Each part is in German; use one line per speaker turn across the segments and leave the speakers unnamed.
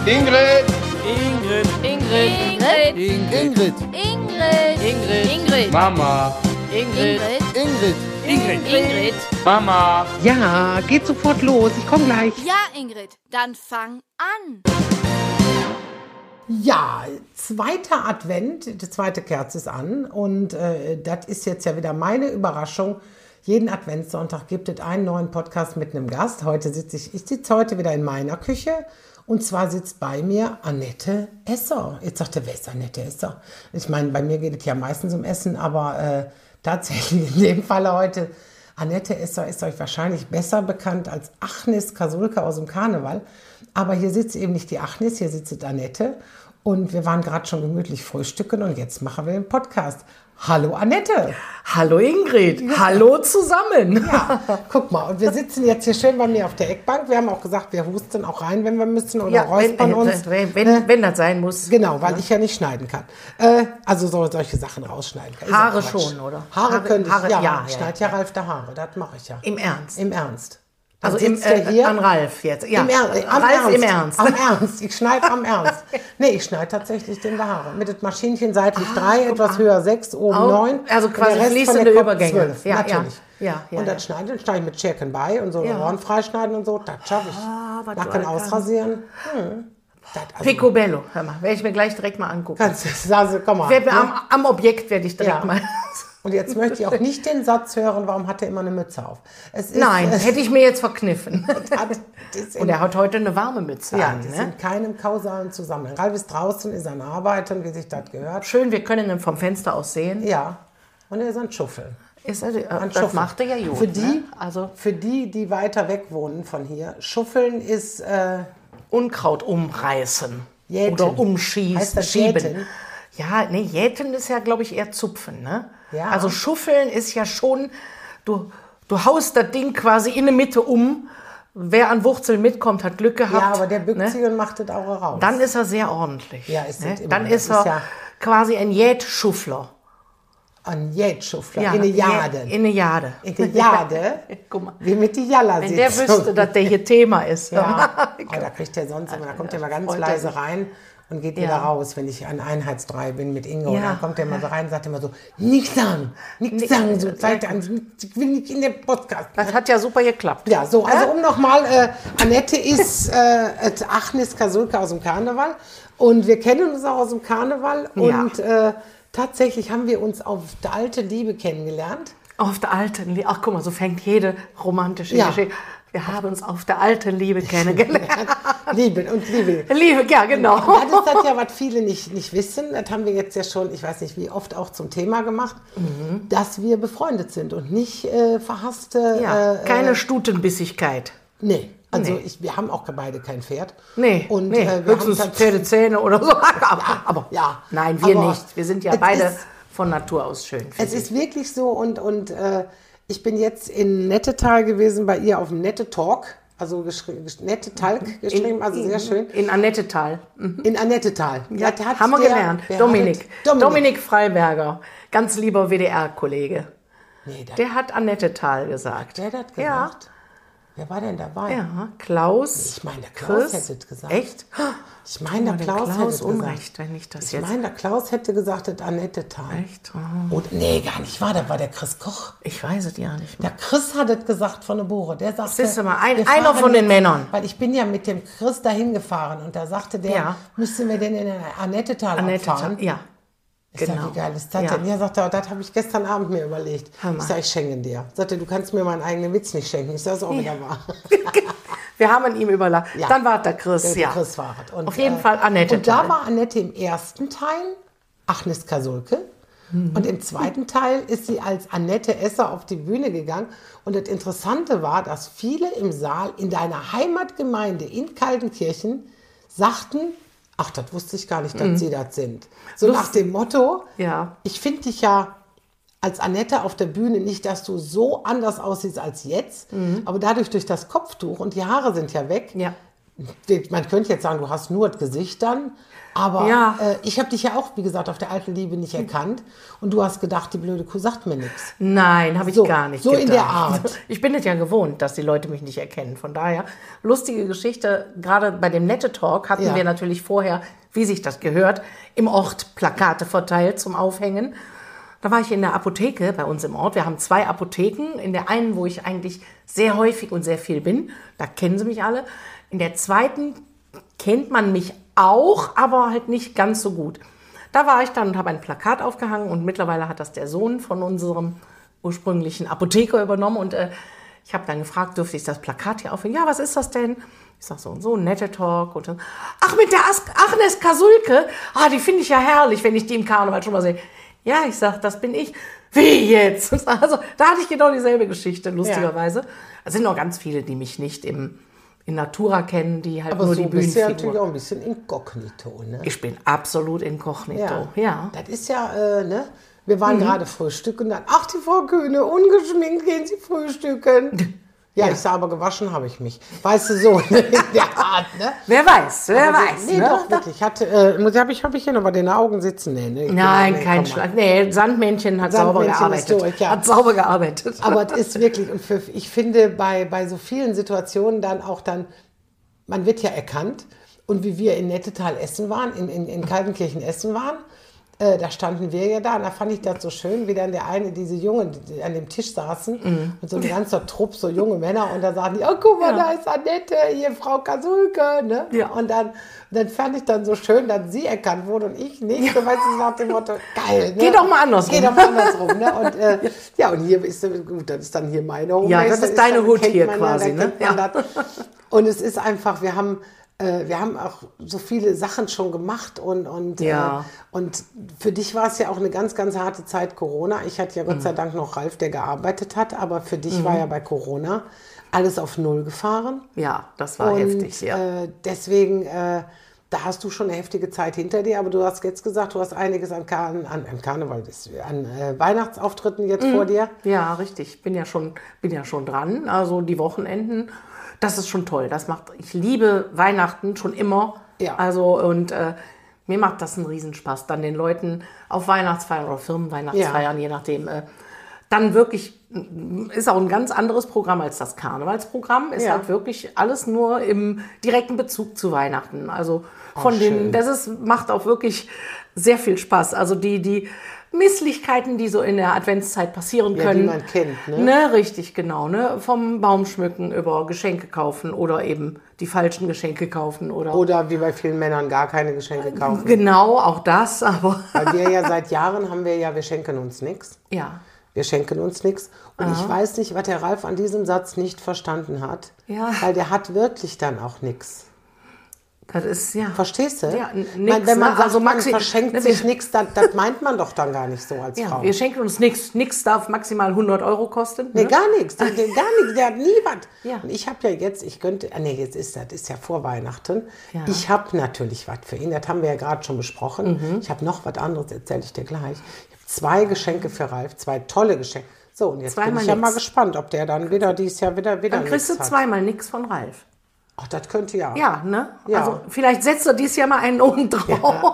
Ingrid.
Ingrid.
Ingrid.
Ingrid.
Ingrid.
Mama.
Ingrid.
Ingrid.
Mama.
Ja, geht sofort los. Ich komme gleich.
Ja, Ingrid, dann fang an.
Ja, zweiter Advent, die zweite Kerze ist an und das ist jetzt ja wieder meine Überraschung. Jeden Adventssonntag gibt es einen neuen Podcast mit einem Gast. Ich sitze heute wieder in meiner Küche und zwar sitzt bei mir Annette Esser. Jetzt sagt ihr, wer ist Annette Esser? Ich meine, bei mir geht es ja meistens um Essen, aber tatsächlich in dem Fall heute, Annette Esser ist euch wahrscheinlich besser bekannt als Agnes Kasulka aus dem Karneval. Aber hier sitzt eben nicht die Agnes, hier sitzt Annette. Und wir waren gerade schon gemütlich frühstücken und jetzt machen wir den Podcast. Hallo Annette.
Hallo Ingrid. Ja. Hallo zusammen.
Ja, guck mal. Und wir sitzen jetzt hier schön bei mir auf der Eckbank. Wir haben auch gesagt, wir husten auch rein, wenn wir müssen oder räuspern uns.
Wenn das sein muss.
Genau, weil ich ja nicht schneiden kann. Also solche Sachen rausschneiden kann.
Haare schon, oder?
Haare könnte ich,
ja.
Ich schneide ja Ralf der Haare, das mache ich ja.
Im Ernst?
Im Ernst.
Also an Ralf jetzt. Ja. Ralf im Ernst.
Am Ernst. Ich schneide am Ernst. Nee, ich schneide tatsächlich den Haare. Mit dem Maschinchen seitlich 3, etwas höher 6, oben 9.
Also quasi fließende Übergänge.
12, natürlich.
Ja.
Und dann schneide ich mit Schirken bei und so Ohren freischneiden und so. Das schaffe ich. Nacken ausrasieren.
Picobello. Hör mal, werde ich mir gleich direkt mal angucken.
Komm mal.
Am Objekt werde ich direkt mal...
Und jetzt möchte ich auch nicht den Satz hören, warum hat er immer eine Mütze auf?
Nein, hätte ich mir jetzt verkniffen. Und er hat heute eine warme Mütze an.
Das ist in keinem kausalen Zusammenhang. Ralf ist draußen, ist an Arbeiten, wie sich das gehört.
Schön, wir können ihn vom Fenster aus sehen.
Ja, und er ist ein Schuffeln.
Das macht er ja gut.
Für die weiter weg wohnen von hier, Schuffeln ist...
Unkraut umreißen.
Jäten.
Oder umschießen.
Heißt das
schieben.
Jäten?
Ja, nee, Jäten ist ja, glaube ich, eher Zupfen, ne?
Ja.
Also Schuffeln ist ja schon, du haust das Ding quasi in der Mitte um. Wer an Wurzeln mitkommt, hat Glück gehabt.
Ja, aber der bückt sich und macht das auch raus.
Dann ist er sehr ordentlich.
Ja, ist
ne?
immer.
Dann ist er quasi ein Jätschuffler.
Ein Jätschuffler,
ja,
in eine Jade.
In eine Jade.
In eine Jade,
guck mal.
wie mit die Jalla
Wenn
sitzt.
der wüsste, dass der hier Thema ist.
Ja, da kriegt der sonst immer, da kommt der mal ganz leise rein und geht wieder raus, wenn ich an Einheitsdrei bin mit Ingo. Dann kommt der mal so rein und sagt immer so, nichts sagen, so Zeit an, ich will nicht in den Podcast.
Das hat ja super geklappt.
Ja, so, also nochmal, Annette ist Agnes Kasulka aus dem Karneval und wir kennen uns auch aus dem Karneval und tatsächlich haben wir uns auf der alte Liebe kennengelernt.
Auf der alten Liebe, ach guck mal, so fängt jede romantische Geschichte. Wir haben uns auf der alten Liebe kennengelernt.
Liebe,
ja, genau.
Und das ist das ja, was viele nicht wissen. Das haben wir jetzt ja schon, ich weiß nicht wie oft, auch zum Thema gemacht, dass wir befreundet sind und nicht verhasste...
Ja, keine Stutenbissigkeit.
Nee. Also wir haben auch beide kein Pferd.
Nee,
und,
wir höchstens Pferdezähne oder so. Aber nein, wir nicht. Wir sind ja beide von Natur aus schön.
Es ist wirklich so und ich bin jetzt in Nettetal gewesen, bei ihr auf dem Nette Talk, also Nette Talk geschrieben, also sehr schön.
In Annettetal.
In Annettetal.
Ja, haben wir gelernt. Dominik Freiberger, ganz lieber WDR-Kollege.
Nee,
der hat Annettetal gesagt.
Der hat gesagt?
Ja.
Wer war denn dabei?
Ja, Klaus.
Ich meine, der Klaus hätte es gesagt.
Echt?
Ich meine, der Klaus hätte es
Unrecht, wenn ich das jetzt...
Ich meine, der Klaus hätte gesagt, das Annettetal.
Echt?
Oh. Nee, gar nicht wahr. Das war der Chris Koch.
Ich weiß es ja nicht mehr.
Der Chris hat es gesagt von der Bohre. Der sagte...
Siehst du mal, einer von den Männern.
Weil ich bin ja mit dem Chris dahin gefahren und da sagte der, müssten wir denn in Annettetal abfahren?
Ja.
Ich sag, wie geil ist das denn? Ja, sagt er, das habe ich gestern Abend mir überlegt. Ich sage, ich schenke dir. Sagte, du kannst mir meinen eigenen Witz nicht schenken. Ich sage, das ist auch wieder wahr.
Wir haben ihn überlassen. Ja. Dann war der Chris,
Der Chris war es. Und,
auf jeden Fall Annette.
Und da war Annette im ersten Teil Agnes Kasulke. Und im zweiten Teil ist sie als Annette Esser auf die Bühne gegangen. Und das Interessante war, dass viele im Saal in deiner Heimatgemeinde in Kaltenkirchen sagten, ach, das wusste ich gar nicht, dass sie das sind. So nach dem Motto, ich finde dich ja als Annette auf der Bühne nicht, dass du so anders aussiehst als jetzt, aber dadurch durch das Kopftuch und die Haare sind ja weg, Man könnte jetzt sagen, du hast nur das Gesicht dann, aber
Ja.
ich habe dich ja auch, wie gesagt, auf der alten Liebe nicht erkannt und du hast gedacht, die blöde Kuh sagt mir nichts.
Nein, habe ich
So,
gar nicht
so
gedacht.
in der Art.
Ich bin es ja gewohnt, dass die Leute mich nicht erkennen. Von daher, lustige Geschichte, gerade bei dem Nette Talk hatten
Ja.
wir natürlich vorher, wie sich das gehört, im Ort Plakate verteilt zum Aufhängen. Da war ich in der Apotheke bei uns im Ort. Wir haben 2 Apotheken. In der einen, wo ich eigentlich sehr häufig und sehr viel bin, da kennen sie mich alle. In der zweiten kennt man mich auch, aber halt nicht ganz so gut. Da war ich dann und habe ein Plakat aufgehangen und mittlerweile hat das der Sohn von unserem ursprünglichen Apotheker übernommen und ich habe dann gefragt, dürfte ich das Plakat hier aufhängen? Ja, was ist das denn? Ich sag so und so, Nette Talk und dann, ach, mit der Agnes Kasulke, die finde ich ja herrlich, wenn ich die im Karneval schon mal sehe. Ja, ich sag, das bin ich. Wie jetzt? Also, da hatte ich genau dieselbe Geschichte, lustigerweise. Es sind noch ganz viele, die mich nicht in Natura kennen, die halt
Aber
nur
so
die
bist du ja natürlich
Bühnenfigur.
auch ein bisschen inkognito, ne?
Ich bin absolut inkognito, ja.
Das ist ja, ne? Wir waren gerade frühstücken, dann, ach, die Frau Kühne, ungeschminkt gehen Sie frühstücken. Ja, ich sage aber, gewaschen habe ich mich. Weißt du, so in der Art, ne?
Wer weiß,
Nee,
ne?
doch, wirklich. Habe ich hier noch bei den Augen sitzen? Nee,
Nein,
nee,
kein
komm mal.
Schlag. Nee, Sandmännchen hat sauber
Sandmännchen ist
gearbeitet.
durch, ja.
Hat sauber gearbeitet.
Aber es ist wirklich, und ich finde, bei so vielen Situationen man wird ja erkannt. Und wie wir in Nettetal essen waren, in Kaltenkirchen essen waren, da standen wir ja da und da fand ich das so schön, wie dann diese Jungen, die an dem Tisch saßen und so ein ganzer Trupp, so junge Männer und da sagten die, oh guck mal, da ist Annette, hier Frau Kasulke, ne?
Ja.
Und dann fand ich dann so schön, dass sie erkannt wurde und ich nicht, so weißt du, nach dem Motto, geil, ne?
Geh doch mal andersrum.
Geh doch mal andersrum, ne? Und und hier ist, gut, das ist dann hier meine Homebase.
Ja, das ist deine
dann
Hut
kennt
hier
man
quasi,
ja, da
ne?
kennt man das. Und es ist einfach, wir haben auch so viele Sachen schon gemacht und für dich war es ja auch eine ganz, ganz harte Zeit Corona. Ich hatte ja Gott sei Dank noch Ralf, der gearbeitet hat, aber für dich war ja bei Corona alles auf Null gefahren.
Ja, das war heftig, ja.
Deswegen, da hast du schon eine heftige Zeit hinter dir, aber du hast jetzt gesagt, du hast einiges an Karneval, an Weihnachtsauftritten jetzt vor dir.
Ja, richtig. Bin ja schon dran. Also die Wochenenden, das ist schon toll. Ich liebe Weihnachten schon immer.
Ja.
Also und mir macht das einen Riesenspaß, dann den Leuten auf Weihnachtsfeiern oder Firmenweihnachtsfeiern, je nachdem, dann wirklich, ist auch ein ganz anderes Programm als das Karnevalsprogramm, ist halt wirklich alles nur im direkten Bezug zu Weihnachten. Also macht auch wirklich sehr viel Spaß. Also die Misslichkeiten, die so in der Adventszeit passieren können.
Die man kennt, ne?
Ne, richtig, genau. Ne? Vom Baumschmücken über Geschenke kaufen oder eben die falschen Geschenke kaufen.
Oder wie bei vielen Männern gar keine Geschenke kaufen.
Genau, auch das, aber...
Weil wir ja seit Jahren wir schenken uns nichts.
Ja.
Wir schenken uns nichts. Und ich weiß nicht, was der Ralf an diesem Satz nicht verstanden hat.
Ja.
Weil der hat wirklich dann auch nichts.
Das ist, ja...
Verstehst du?
Ja,
Wenn man sagt, man
Maxi-
verschenkt sich nichts, das meint man doch dann gar nicht so als
Ja,
Frau.
wir schenken uns nichts. Nichts darf maximal 100 € kosten.
Nee,
Ne?
gar nichts. Gar nichts. Der hat nie was.
Ja.
Und ich habe ja jetzt, das ist ja vor Weihnachten.
Ja.
Ich habe natürlich was für ihn. Das haben wir ja gerade schon besprochen. Ich habe noch was anderes, erzähle ich dir gleich. Ich habe 2 Geschenke für Ralf, 2 tolle Geschenke. So, und jetzt bin
Zweimal
ich ja
nix.
mal gespannt, ob der dann dieses Jahr wieder
Dann kriegst du
nichts hat.
zweimal nichts von Ralf.
Ach, das könnte ja.
Ja, ne?
Ja.
Also vielleicht setzt du dieses Jahr mal einen oben drauf.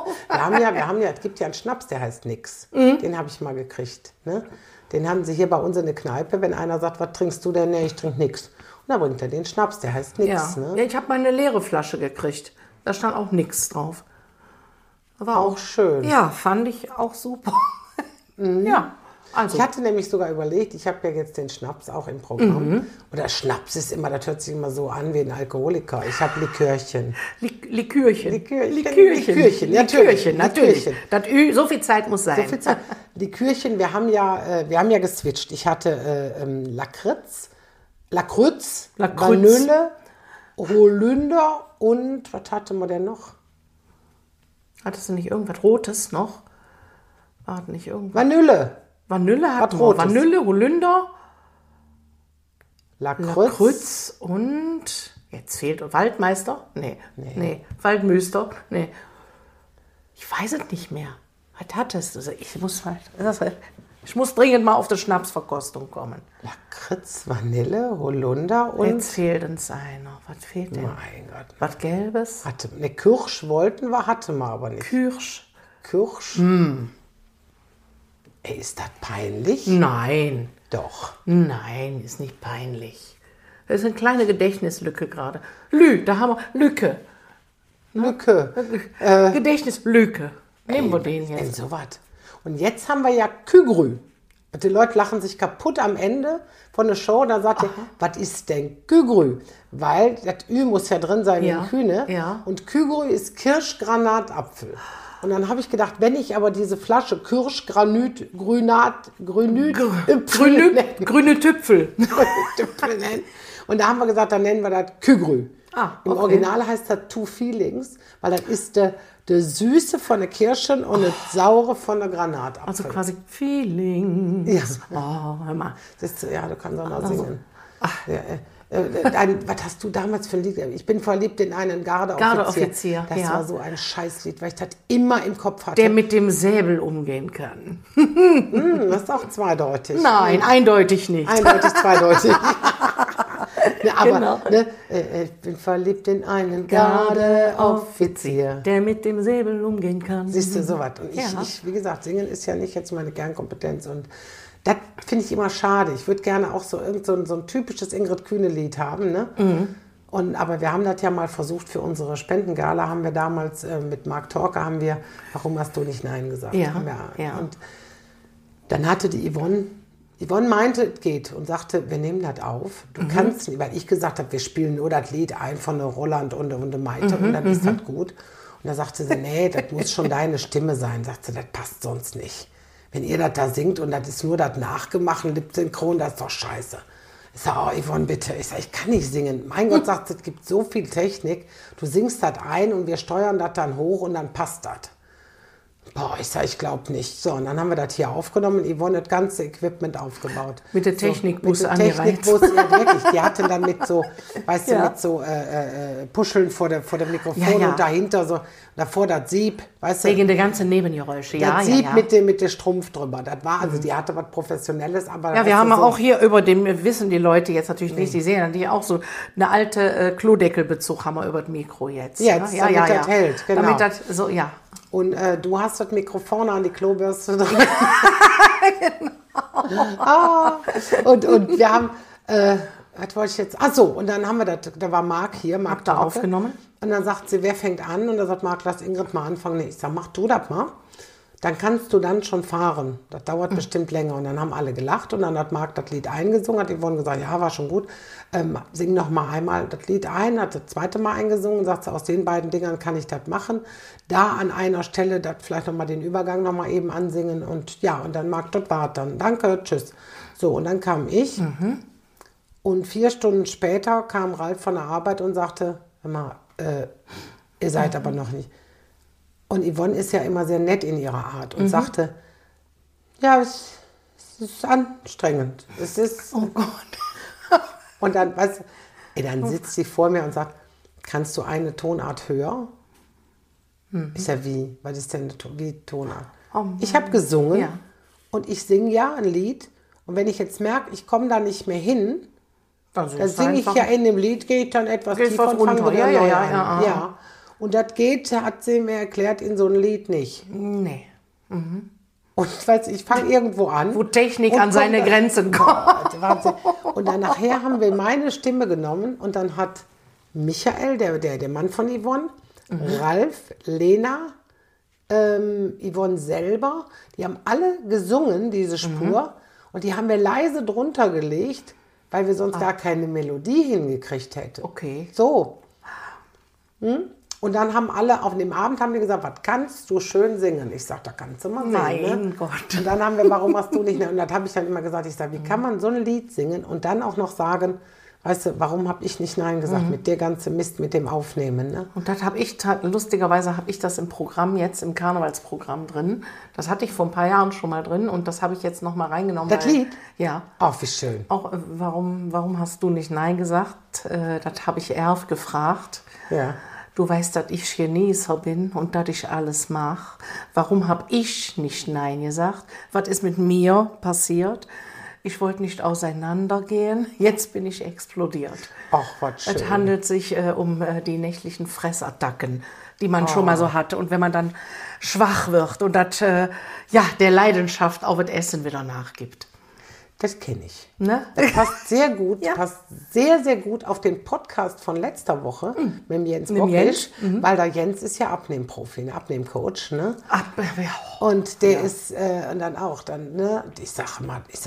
Es gibt ja einen Schnaps, der heißt Nix. Den habe ich mal gekriegt. Ne? Den haben sie hier bei uns in der Kneipe, wenn einer sagt, was trinkst du denn? Nee, ich trinke nix. Und dann bringt er den Schnaps, der heißt Nix.
Ja.
Ne?
Ja, ich habe mal eine leere Flasche gekriegt. Da stand auch nichts drauf. War
Auch schön.
Ja, fand ich auch super. Ja, also.
Ich hatte nämlich sogar überlegt, ich habe ja jetzt den Schnaps auch im Programm. Oder Schnaps ist immer, das hört sich immer so an wie ein Alkoholiker. Ich habe Likörchen.
Likörchen.
Likörchen,
Likörchen, natürlich.
Likörchen.
Das so viel Zeit muss sein.
So viel Zeit. Likörchen, wir haben ja geswitcht. Ich hatte Lakritz, Vanille, Holunder und was hatte man denn noch?
Hattest du nicht irgendwas Rotes noch? War nicht irgendwas?
Vanille,
Vanille hatten
Was
wir.
Rotes.
Vanille, Holunder,
Lakritz.
Krütz und jetzt fehlt Waldmeister? Nee. Waldmüster? Nee. Ich weiß es nicht mehr. Was hattest du? Ich muss halt. Ich muss dringend mal auf die Schnapsverkostung kommen.
Lakritz, Vanille, Holunder und...
Jetzt fehlt uns einer. Was fehlt denn?
Mein Gott.
Was Gelbes?
Ne, Kirsch wollten wir, hatte wir aber nicht.
Kirsch?
Kirsch? Ey, ist das peinlich?
Nein.
Doch.
Nein, ist nicht peinlich. Das ist eine kleine Gedächtnislücke gerade. Da haben wir Lücke.
Lücke.
Gedächtnislücke. Nehmen wir den
Ey,
jetzt.
sowas. Und jetzt haben wir ja Kügrü. Und die Leute lachen sich kaputt am Ende von der Show. Da sagt ihr, was ist denn Kügrü? Weil das Ü muss ja drin sein
Ja,
in Kühne.
ja.
Und Kügrü ist Kirschgranatapfel. Und dann habe ich gedacht, wenn ich aber diese Flasche Kirschgranüt, Grüne
Tüpfel.
Tüpfel nennen. Und da haben wir gesagt, dann nennen wir das Kügrü. Im
okay.
Original heißt das Two Feelings, weil das ist der Süße von der Kirschen und das Saure von der Granatapfel.
Also quasi Feelings.
Ja.
Oh, hör mal.
Siehst du, ja, du kannst auch noch singen. Ja, was hast du damals für ein Lied? Ich bin verliebt in einen Gardeoffizier.
Gardeoffizier,
Das
ja.
war so ein Scheißlied, weil ich das immer im Kopf hatte.
Der mit dem Säbel umgehen kann.
Das ist auch zweideutig.
Nein, eindeutig nicht.
Eindeutig, zweideutig. Ne, aber
Genau.
Ich bin verliebt in einen Gardeoffizier.
Der mit dem Säbel umgehen kann.
Siehst du, sowas. Und
Ja.
ich, wie gesagt, singen ist ja nicht jetzt meine Kernkompetenz. Und das finde ich immer schade. Ich würde gerne auch so ein typisches Ingrid Kühne-Lied haben. Ne? Aber wir haben das ja mal versucht für unsere Spendengala, haben wir damals mit Mark Torke, haben wir, warum hast du nicht Nein gesagt?
Ja,
Haben wir,
ja.
Und dann hatte die Yvonne meinte, es geht und sagte, wir nehmen das auf. Du kannst nicht, weil ich gesagt habe, wir spielen nur das Lied ein von der Roland und der Maite und dann ist das gut. Und da sagte sie, nee, das muss schon deine Stimme sein. Sagt sie, das passt sonst nicht. Wenn ihr das da singt und das ist nur das Nachgemacht, Lip-Synchron, das ist doch scheiße. Ich sage, oh Yvonne, bitte. Ich sage, ich kann nicht singen. Mein Gott, sagt sie, es gibt so viel Technik. Du singst das ein und wir steuern das dann hoch und dann passt das. Boah, ich sage, ich glaube nicht. So, und dann haben wir das hier aufgenommen und Yvonne das ganze Equipment aufgebaut.
Mit der Technikbus
Mit der Technikbus, ja wirklich. Die hatten dann mit so, weißt du,
Ja.
mit so Puscheln vor dem Mikrofon
Ja, ja.
und dahinter so, davor das Sieb, weißt du.
Wegen der ganzen Nebengeräusche. Ja,
Das
ja,
Sieb
ja.
mit dem Strumpf drüber. Das war, also die hatte was Professionelles, aber...
Ja, wir
weißt
haben
du, so,
auch hier über den, wissen die Leute jetzt natürlich nicht, die sehen natürlich auch so eine alte Klodeckelbezug haben wir über das Mikro jetzt.
Jetzt,
ne?
damit das hält, genau.
Damit das so, ja.
Und du hast das Mikrofon an die Klobürste dran. Und wir haben, was wollte ich jetzt? Ach so, und dann haben wir das, da war Marc hier, Marc
da
Torke.
aufgenommen?
Und dann sagt sie, wer fängt an? Und dann sagt Marc, lass Ingrid mal anfangen. Nee, ich sag, mach du das mal. Dann kannst du dann schon fahren. Das dauert bestimmt länger. Und dann haben alle gelacht und dann hat Marc das Lied eingesungen, hat Yvonne gesagt, ja, war schon gut. Sing noch mal einmal das Lied ein, hat das zweite Mal eingesungen, sagt sie, aus den beiden Dingern kann ich das machen. Da an einer Stelle, das vielleicht noch mal den Übergang noch mal eben ansingen und ja, und dann Marc, das war dann. Danke, tschüss. So, und dann kam ich und 4 Stunden später kam Ralf von der Arbeit und sagte, hör mal, ihr seid aber noch nicht. Und Yvonne ist ja immer sehr nett in ihrer Art und sagte, ja, es ist anstrengend. Es ist...
Oh Gott.
Und dann, weißt du, dann sitzt sie vor mir und sagt, kannst du eine Tonart höher? Ich sag, wie? Was ist denn wie Tonart?
Oh Mann.
Ich habe gesungen
Ja.
und ich singe ja ein Lied. Und wenn ich jetzt merke, ich komme da nicht mehr hin, dann singe ich ja in dem Lied, gehe ich dann etwas
Geht
tiefer
was
und fange
runter.
wieder
Ja,
neu
ja,
an.
ja,
Ja. Und das geht, hat sie mir erklärt, in so ein Lied nicht.
Nee.
Und ich fange irgendwo an.
Wo Technik
und
an seine
komm da-
Grenzen kommt.
Wahnsinn. Und dann nachher haben wir meine Stimme genommen und dann hat Michael, der Mann von Yvonne, Ralf, Lena, Yvonne selber, die haben alle gesungen, diese Spur, und die haben wir leise drunter gelegt, weil wir sonst gar keine Melodie hingekriegt hätten.
Okay.
So. Und dann haben alle, auf dem Abend haben die gesagt, was kannst du schön singen? Ich sag, da kannst du mal singen.
Mein
Ne?
Gott.
Und dann haben wir, warum hast du nicht? Und das habe ich dann immer gesagt, ich sage, wie kann man so ein Lied singen und dann auch noch sagen, weißt du, warum habe ich nicht Nein gesagt mit der ganzen Mist, mit dem Aufnehmen? Ne?
Und das habe ich, lustigerweise habe ich das im Programm jetzt, im Karnevalsprogramm drin. Das hatte ich vor ein paar Jahren schon mal drin und das habe ich jetzt noch mal reingenommen.
Das Lied?
Ja.
Ach, wie schön.
Auch, warum hast du nicht Nein gesagt? Das habe ich Erf gefragt.
Ja.
du weißt, dass ich Genießer bin und dass ich alles mache. Warum habe ich nicht Nein gesagt? Was ist mit mir passiert? Ich wollte nicht auseinandergehen, jetzt bin ich explodiert.
Ach, was schön.
Es handelt sich um die nächtlichen Fressattacken, die man schon mal so hatte. Und wenn man dann schwach wird und das, der Leidenschaft auf das Essen wieder nachgibt.
Das kenne ich.
Ne?
Das passt sehr gut,
Ja.
passt sehr, sehr gut auf den Podcast von letzter Woche mit dem Jens
Mit dem
Bocklisch,
Jens,
weil der Jens ist ja Abnehmprofi, ein Abnehmcoach, ne?
Ja.
Und der ist und dann auch, ne? Ich sagte,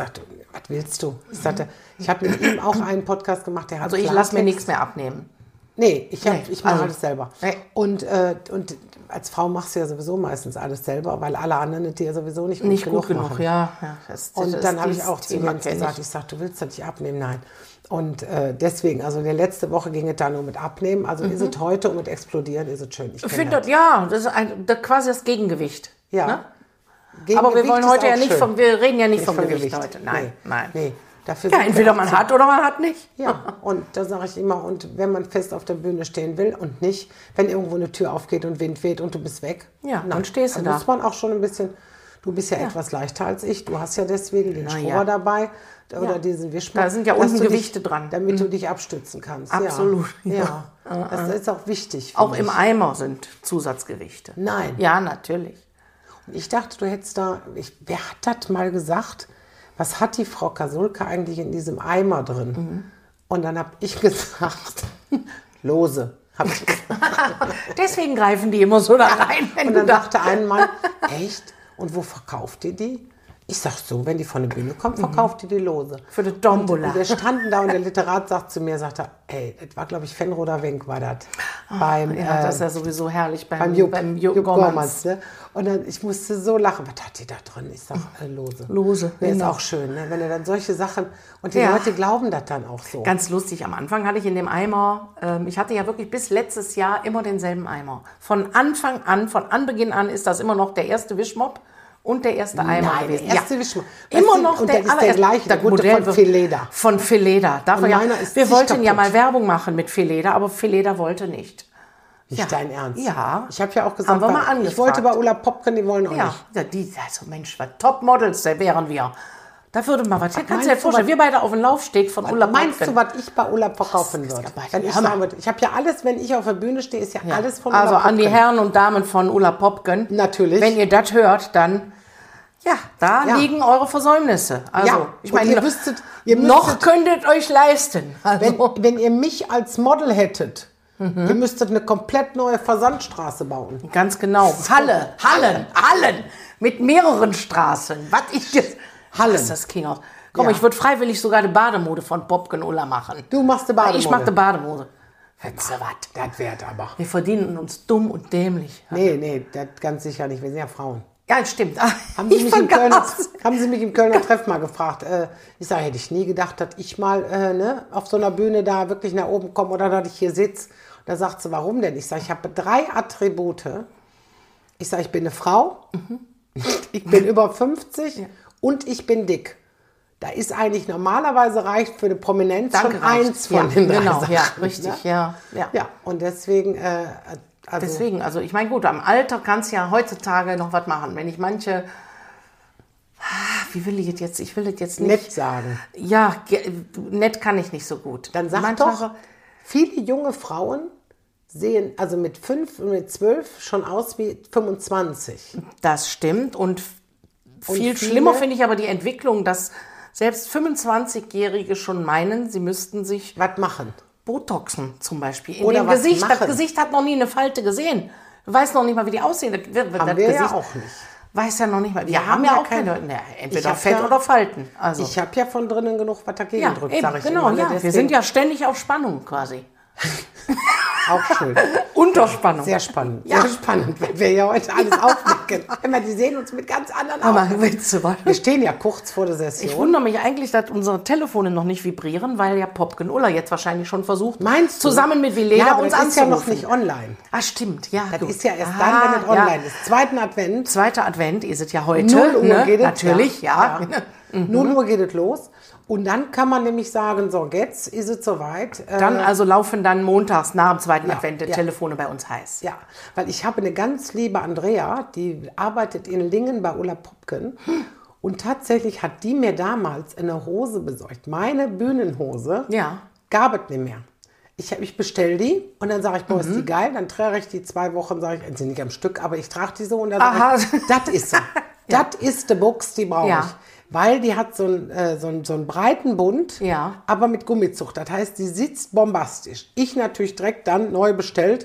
was willst du? Ich sagte, ich habe mit ihm auch einen Podcast gemacht, der hat
Also ich lasse mir
Klartext.
nichts mehr abnehmen.
Nee, ich mache
also-
alles selber.
Nee.
Und als Frau machst du ja sowieso meistens alles selber, weil alle anderen es dir sowieso nicht
Gut genug,
machen.
ja.
Und dann habe ich auch zu
Thema
Jens
kenn
gesagt, ich sage, du willst das nicht abnehmen? Nein. Und deswegen, also die letzte Woche ging es da nur mit Abnehmen. Also ist es heute und mit Explodieren ist es schön.
Ich finde das ist quasi das Gegengewicht.
Ja.
Ne? Aber wir
Gegengewicht
wollen
ist
heute ja
auch
nicht
schön.
wir reden ja nicht
Nicht
vom
von
Gewicht
Gewicht.
heute. Nein, nein.
Nee. Dafür
Ja,
sind wir
entweder
auch
man
zu-
hat oder man hat nicht.
Ja, und da sage ich immer, und wenn man fest auf der Bühne stehen will und nicht, wenn irgendwo eine Tür aufgeht und Wind weht und du bist weg.
Ja, dann stehst du da.
muss man auch schon ein bisschen, du bist ja etwas leichter als ich, du hast ja deswegen den Schrubber dabei oder diesen Wischmopp.
Da sind ja
dass
unten
du
Gewichte dran.
Damit du dich abstützen kannst.
Absolut,
Ja. Das ist auch wichtig.
Auch
finde
im
ich.
Eimer sind Zusatzgewichte.
Nein.
Ja, natürlich.
Und ich dachte, du hättest wer hat das mal gesagt? Was hat die Frau Kasulka eigentlich in diesem Eimer drin? Und dann habe ich gesagt, lose. Hab ich gesagt.
Deswegen greifen die immer so da rein. Wenn
Und
du
dann
da
dachte ein Mann, echt? Und wo verkauft ihr die? Ich sag so, wenn die von der Bühne kommt, verkauft ihr die lose.
Für die Tombola.
Und wir standen da und der Literat sagt zu mir, ey, das war, glaube ich, Fenroder Wenk war das.
Ja, das ist ja sowieso herrlich
beim
Jupp
Jupp
Gormans.
Gormans, ne? Und dann, ich musste so lachen. Was hat die da drin? Ich sag, lose.
Lose,
Ne, ist
genau.
auch schön, ne? Wenn du dann solche Sachen, und die
Ja.
Leute glauben das dann auch so.
Ganz lustig, am Anfang hatte ich in dem Eimer, ich hatte ja wirklich bis letztes Jahr immer denselben Eimer. Von Anbeginn an ist das immer noch der erste Wischmopp und der erste Eimer
Nein,
gewesen.
der erste Wischmopp.
Immer
Weißt du,
noch
und
der
das ist der
allererste.
gleiche, der
Das
gute
Modell
von
wird-
Fileder.
Von Fileder.
Und meiner ist
Wir
zig
wollten ja
kaputt.
mal Werbung machen mit Fileder, aber Fileder wollte nicht.
Nicht
Ja.
dein Ernst?
Ja.
Ich habe ja auch gesagt,
Haben wir mal
ich
angefragt.
wollte bei Ulla Popken, die wollen auch
Ja,
nicht.
also Mensch, was Top-Models da wären wir. Da würde mal was. Kannst du dir
meinst du,
vorstellen,
was-
wir beide auf dem Laufsteg von Ulla
Meinst
Popken.
du, was ich bei Ulla verkaufen würde?
aber
Wenn ich
Hammer.
sagen würde, ich habe ja alles, wenn ich auf der Bühne stehe, ist ja alles von
Also
Ulla
an die
Popken.
Herren und Damen von Ulla Popken.
Natürlich.
Wenn ihr das hört, dann, da
Ja.
liegen eure Versäumnisse. Also,
Ja,
ich
und
meine,
ihr
noch
müsstet-
könntet euch leisten. Also,
Wenn ihr mich als Model hättet, ihr müsstet eine komplett neue Versandstraße bauen.
ganz genau. Hallen. Mit mehreren Straßen. Was ich jetzt.
Hallen.
Was ist das King aus? Komm,
Ja.
ich würde freiwillig sogar eine Bademode von Popken Ulla machen.
Du machst eine Bademode.
Ich mache eine Bademode. Weißt du was?
Das wert aber.
Wir verdienen uns dumm und dämlich.
Nee, das ganz sicher nicht. Wir sind ja Frauen.
Ja, stimmt.
Haben Sie, mich im Kölner,
vergaß.
haben Sie mich im Kölner Treff mal gefragt? Ich sage, hätte ich nie gedacht, dass ich mal auf so einer Bühne da wirklich nach oben komme oder dass ich hier sitze. Da sagt sie, warum denn? Ich sage, ich habe 3 Attribute. Ich sage, ich bin eine Frau, ich bin über 50 und ich bin dick. Da ist eigentlich normalerweise reicht für eine Prominenz
Danke,
schon eins von den 3
genau,
Sachen,
ja,
ne?
richtig, ja.
Ja, und deswegen,
Deswegen, also ich meine, gut, am Alter kannst du ja heutzutage noch was machen. Wenn ich manche, wie will ich es jetzt? Ich will es jetzt nicht.
nett sagen.
Ja, nett kann ich nicht so gut.
Dann sag
Manchmal
doch, viele junge Frauen sehen also mit 5 und mit 12 schon aus wie 25.
Das stimmt. Und viel
viele-
schlimmer finde ich aber die Entwicklung, dass selbst 25-Jährige schon meinen, sie müssten sich
Was machen?
Botoxen zum Beispiel. In
Oder
dem
was
Gesicht. Das
machen.
Gesicht hat noch nie eine Falte gesehen. Du weißt noch nicht mal, wie die aussehen. Das
Haben wir ja
Gesicht
auch nicht.
weiß ja noch nicht mal. Wir
haben
haben ja
ja
auch
kein-
keine,
Ich
entweder
hab
Fett
ja-
oder Falten. Also.
Ich habe ja von drinnen genug was dagegen
ja,
drückt,
eben,
sage ich
genau,
immer. ne?
ja. Wir
Deswegen
sind ja ständig auf Spannung quasi.
auch schön.
Unterspannung.
Sehr spannend.
Ja.
Sehr spannend, wenn wir ja heute alles aufdecken. Immer, die sehen uns mit ganz anderen
Aber
Augen.
willst du was?
Wir stehen ja kurz vor der
Ich
Session.
wundere mich eigentlich, dass unsere Telefone noch nicht vibrieren, weil ja Popken Ulla jetzt wahrscheinlich schon versucht,
Meinst du?
zusammen mit Vileda
ja, aber
uns
das ist ja
anzurufen.
noch nicht online.
Ah, stimmt, ja.
Das
gut.
ist ja erst dann, wenn es online ist. Zweiten Advent.
Zweiter Advent ist es ja heute.
0 Uhr
ne?
geht es.
Natürlich, ja.
0 Uhr geht es los. Und dann kann man nämlich sagen, so, jetzt ist es soweit.
Dann also laufen dann montags nach dem zweiten
Ja,
Advent die
ja.
Telefone bei uns heiß.
Ja, weil ich habe eine ganz liebe Andrea, die arbeitet in Lingen bei Ulla Popken. Und tatsächlich hat die mir damals eine Hose besorgt. Meine Bühnenhose
Ja.
gab es nicht mehr. Ich bestelle die und dann sage ich, boah, ist die geil. Dann trage ich die 2 Wochen, sage ich, sie nicht am Stück, aber ich trage die so. Und dann
Aha.
sage ich, das ist sie. Das ist die Box, die brauche
Ja.
ich. Weil die hat so einen breiten Bund,
Ja.
aber mit Gummizug. Das heißt, die sitzt bombastisch. Ich natürlich direkt dann neu bestellt.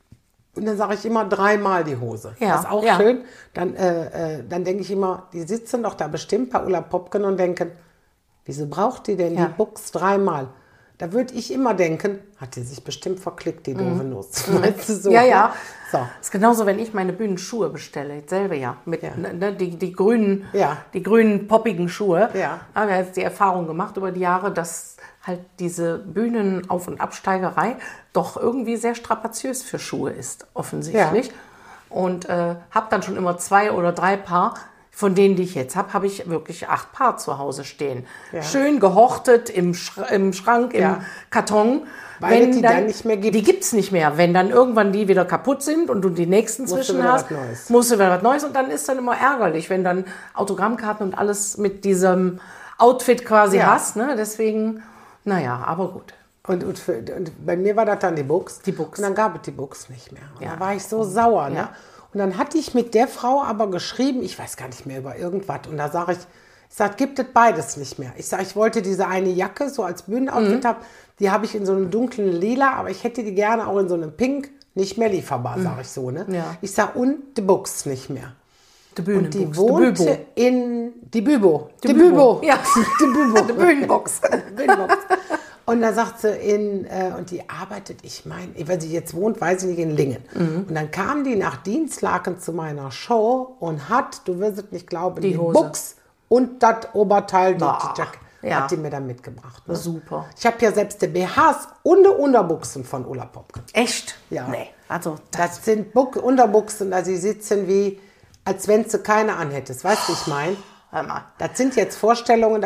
Und dann sage ich immer 3-mal die Hose.
Ja,
Das ist auch
ja.
schön. Dann denke ich immer, die sitzen doch da bestimmt bei Ulla Popken und denken, wieso braucht die denn
Ja.
die Buchs 3-mal? Da würde ich immer denken, hat die sich bestimmt verklickt, die doofe Nuss. Weißt du, so,
Ja,
ne?
ja.
So.
Ist genauso, wenn ich meine Bühnenschuhe bestelle, selber ja. Mit,
Ja.
ne, die grünen,
Ja.
die grünen poppigen Schuhe.
Ja.
Da haben wir jetzt die Erfahrung gemacht über die Jahre, dass halt diese Bühnenauf- und Absteigerei doch irgendwie sehr strapaziös für Schuhe ist, offensichtlich. Und habe dann schon immer 2 oder 3 Paar. Von denen, die ich jetzt habe ich wirklich 8 Paar zu Hause stehen.
Ja.
Schön gehortet im Schrank, im
Ja.
Karton.
Weil es die dann nicht mehr gibt.
Die gibt es nicht mehr. Wenn dann irgendwann die wieder kaputt sind und du die nächsten
Musst du
zwischen
wieder
hast,
was Neues.
musst du wieder was Neues. Und dann ist dann immer ärgerlich, wenn dann Autogrammkarten und alles mit diesem Outfit quasi
Ja.
hast. Ne? Deswegen, naja, aber gut.
Und bei mir war das dann die Buchs.
Die Buchs.
Und dann gab es die Buchs nicht mehr. Und
Ja.
da war ich so sauer. Ne?
Ja.
Und dann hatte ich mit der Frau aber geschrieben, ich weiß gar nicht mehr über irgendwas. Und da sage ich sage, gibt es beides nicht mehr. Ich sage, ich wollte diese eine Jacke so als Bühnenoutfit haben. Die habe ich in so einem dunklen Lila, aber ich hätte die gerne auch in so einem Pink. Nicht mehr lieferbar, sage ich so. Ne?
Ja.
Ich sage, und die Buchs nicht mehr.
Die
Und die
Bühnenbox,
wohnte in die Bübo.
Die Bübo. Ja.
Die Bübo.
Die Bühnenbox.
Bühnenbox. Und da sagt sie, und die arbeitet, ich meine, weil sie jetzt wohnt, weiß ich nicht, in Lingen. Und dann kam die nach Dienstlaken zu meiner Show und hat, du wirst es nicht glauben,
Die
die
Hose.
Buchs und das Oberteil, die
Boah,
Jack,
ja.
hat die mir dann mitgebracht. Ne?
Super.
Ich habe ja selbst die BHs und die Unterbuchsen von Ulla Popken.
Echt?
Ja.
Nee. Also,
Das sind Unterbuchsen, da sie sitzen wie, als wenn sie keine anhättest. Weißt du, wie ich meine?
hör mal.
Das sind jetzt Vorstellungen,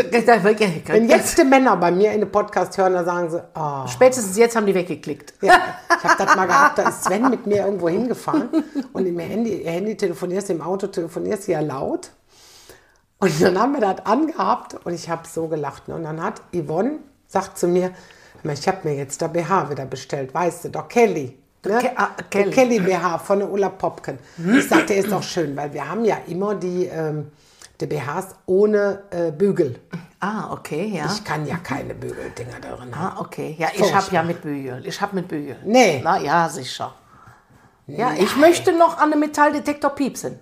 wenn jetzt die Männer bei mir in den Podcast hören, dann sagen sie, oh.
Spätestens jetzt haben die weggeklickt.
Ja, ich habe das mal gehabt, da ist Sven mit mir irgendwo hingefahren und im Handy telefonierst, im Auto telefonierst du ja laut. Und dann haben wir das angehabt und ich habe so gelacht. Ne? Und dann hat Yvonne, sagt zu mir, ich habe mir jetzt der BH wieder bestellt, weißt du, doch Kelly. Ne?
Kelly.
Kelly BH von der Ulla Popken. Ich sagte, der ist doch schön, weil wir haben ja immer die BHs ohne Bügel.
Ah, okay, ja.
Ich kann ja keine Bügeldinger darin haben.
Ah, okay. Ja, ich
Furchtbar.
habe ja mit Bügel. Ich habe mit Bügel.
Nee.
Na ja, sicher. Ja, ich möchte noch an einem Metalldetektor piepsen.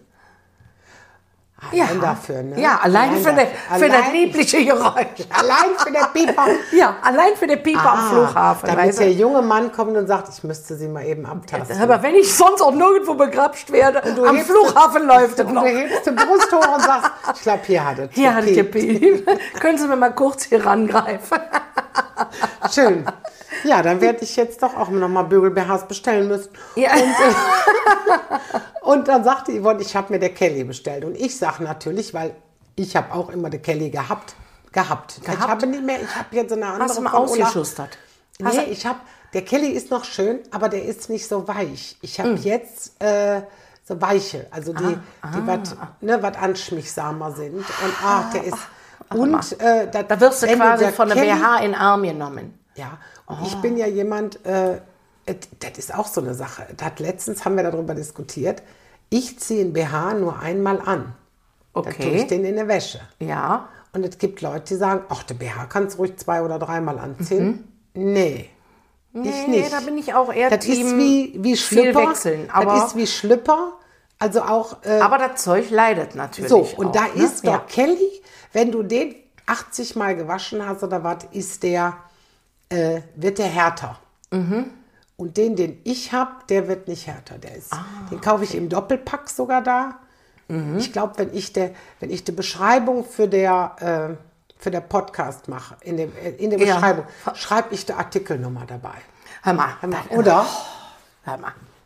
Allein dafür, ne?
Ja, allein für das
Allein-
liebliche Geräusch.
Allein für den Pieper.
Ja, allein für den Pieper am Flughafen.
Damit
weißt
der
du?
junge Mann kommt und sagt, ich müsste sie mal eben abtasten.
Aber wenn ich sonst auch nirgendwo begrapscht werde,
du
am
hebst-
Flughafen läuft es
Und
noch.
du hebst die Brust hoch und sagst, ich glaube, hier hat es.
Hier hat es gepiept. Können Sie mir mal kurz hier rangreifen?
Schön. Ja, dann werde ich jetzt doch auch noch mal Bügel-BHs bestellen müssen.
Ja.
Und dann sagte Yvonne, ich habe mir der Kelly bestellt. Und ich sage natürlich, weil ich habe auch immer der Kelly gehabt. Ich habe nicht mehr, ich habe jetzt eine andere
Hast du mal
von Ulla.
ausgeschustert?
Nee, der Kelly ist noch schön, aber der ist nicht so weich. Ich habe jetzt so weiche, also die was anschmiegsamer sind. Und der ist,
Da wirst du
wenn
quasi
der
von der
Kelly-
BH in den Arm genommen.
Ja, und ich bin ja jemand, das ist auch so eine Sache. Letztens haben wir darüber diskutiert. Ich ziehe einen BH nur einmal an. Dann tue ich
Okay.
den in der Wäsche.
Ja.
Und es gibt Leute, die sagen, ach, der BH kannst du ruhig 2- oder 3-mal anziehen. Nee, ich nicht.
da bin ich auch eher
Das ist
Team
wie
viel
Schlüpper.
wechseln. Aber,
Das ist wie Schlüpper. Also auch
aber das Zeug leidet natürlich
so. Und
auch,
da
ne?
ist doch Kelly, wenn du den 80 Mal gewaschen hast oder was, wird der härter. Und den ich habe, der wird nicht härter. Den kaufe ich im Doppelpack sogar da. Ich glaube, wenn ich die Beschreibung für der Podcast mache, in der Beschreibung, schreibe ich die Artikelnummer dabei.
Hör mal.
Oder?
Hör mal.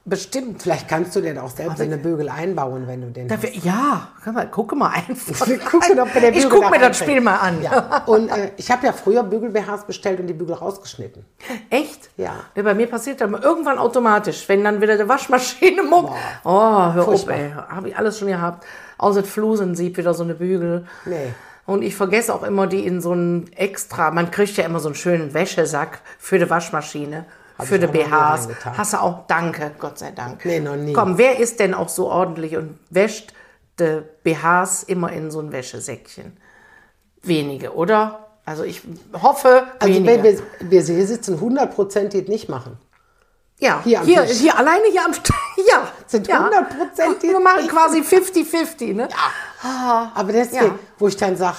Bestimmt.
Vielleicht kannst du den auch selbst in eine Bügel einbauen, wenn du den hast.
Ja, gucke mal einfach.
Wir gucken, ob wir den
Ich
Bügel
gucke
da
mir das
reinkriegen.
Spiel mal an.
Ja. Und ich habe ja früher Bügel-BHs bestellt und die Bügel rausgeschnitten.
Echt?
Ja.
Bei mir passiert das irgendwann automatisch, wenn dann wieder die Waschmaschine muckt. Oh, hör
Furchtbar.
auf, ey. Habe ich alles schon gehabt. Außer das Flusensieb, wieder so eine Bügel.
Nee.
Und ich vergesse auch immer die in so einen extra, man kriegt ja immer so einen schönen Wäschesack für die Waschmaschine, für
ich
die
auch noch nie
BHs.
reingetan.
Hast du auch, danke, Gott sei Dank.
Nee, noch nie.
Komm, wer ist denn auch so ordentlich und wäscht die BHs immer in so ein Wäschesäckchen? Wenige, oder? Also ich hoffe,
Also
wenige.
wenn wir hier sitzen, 100%, die es nicht machen.
Ja,
Hier am
hier,
Tisch.
hier alleine hier am Tisch. Ja,
Sind
ja.
100% die
Wir machen quasi 50-50, ne?
Aber deswegen,
Ja.
wo ich dann sage,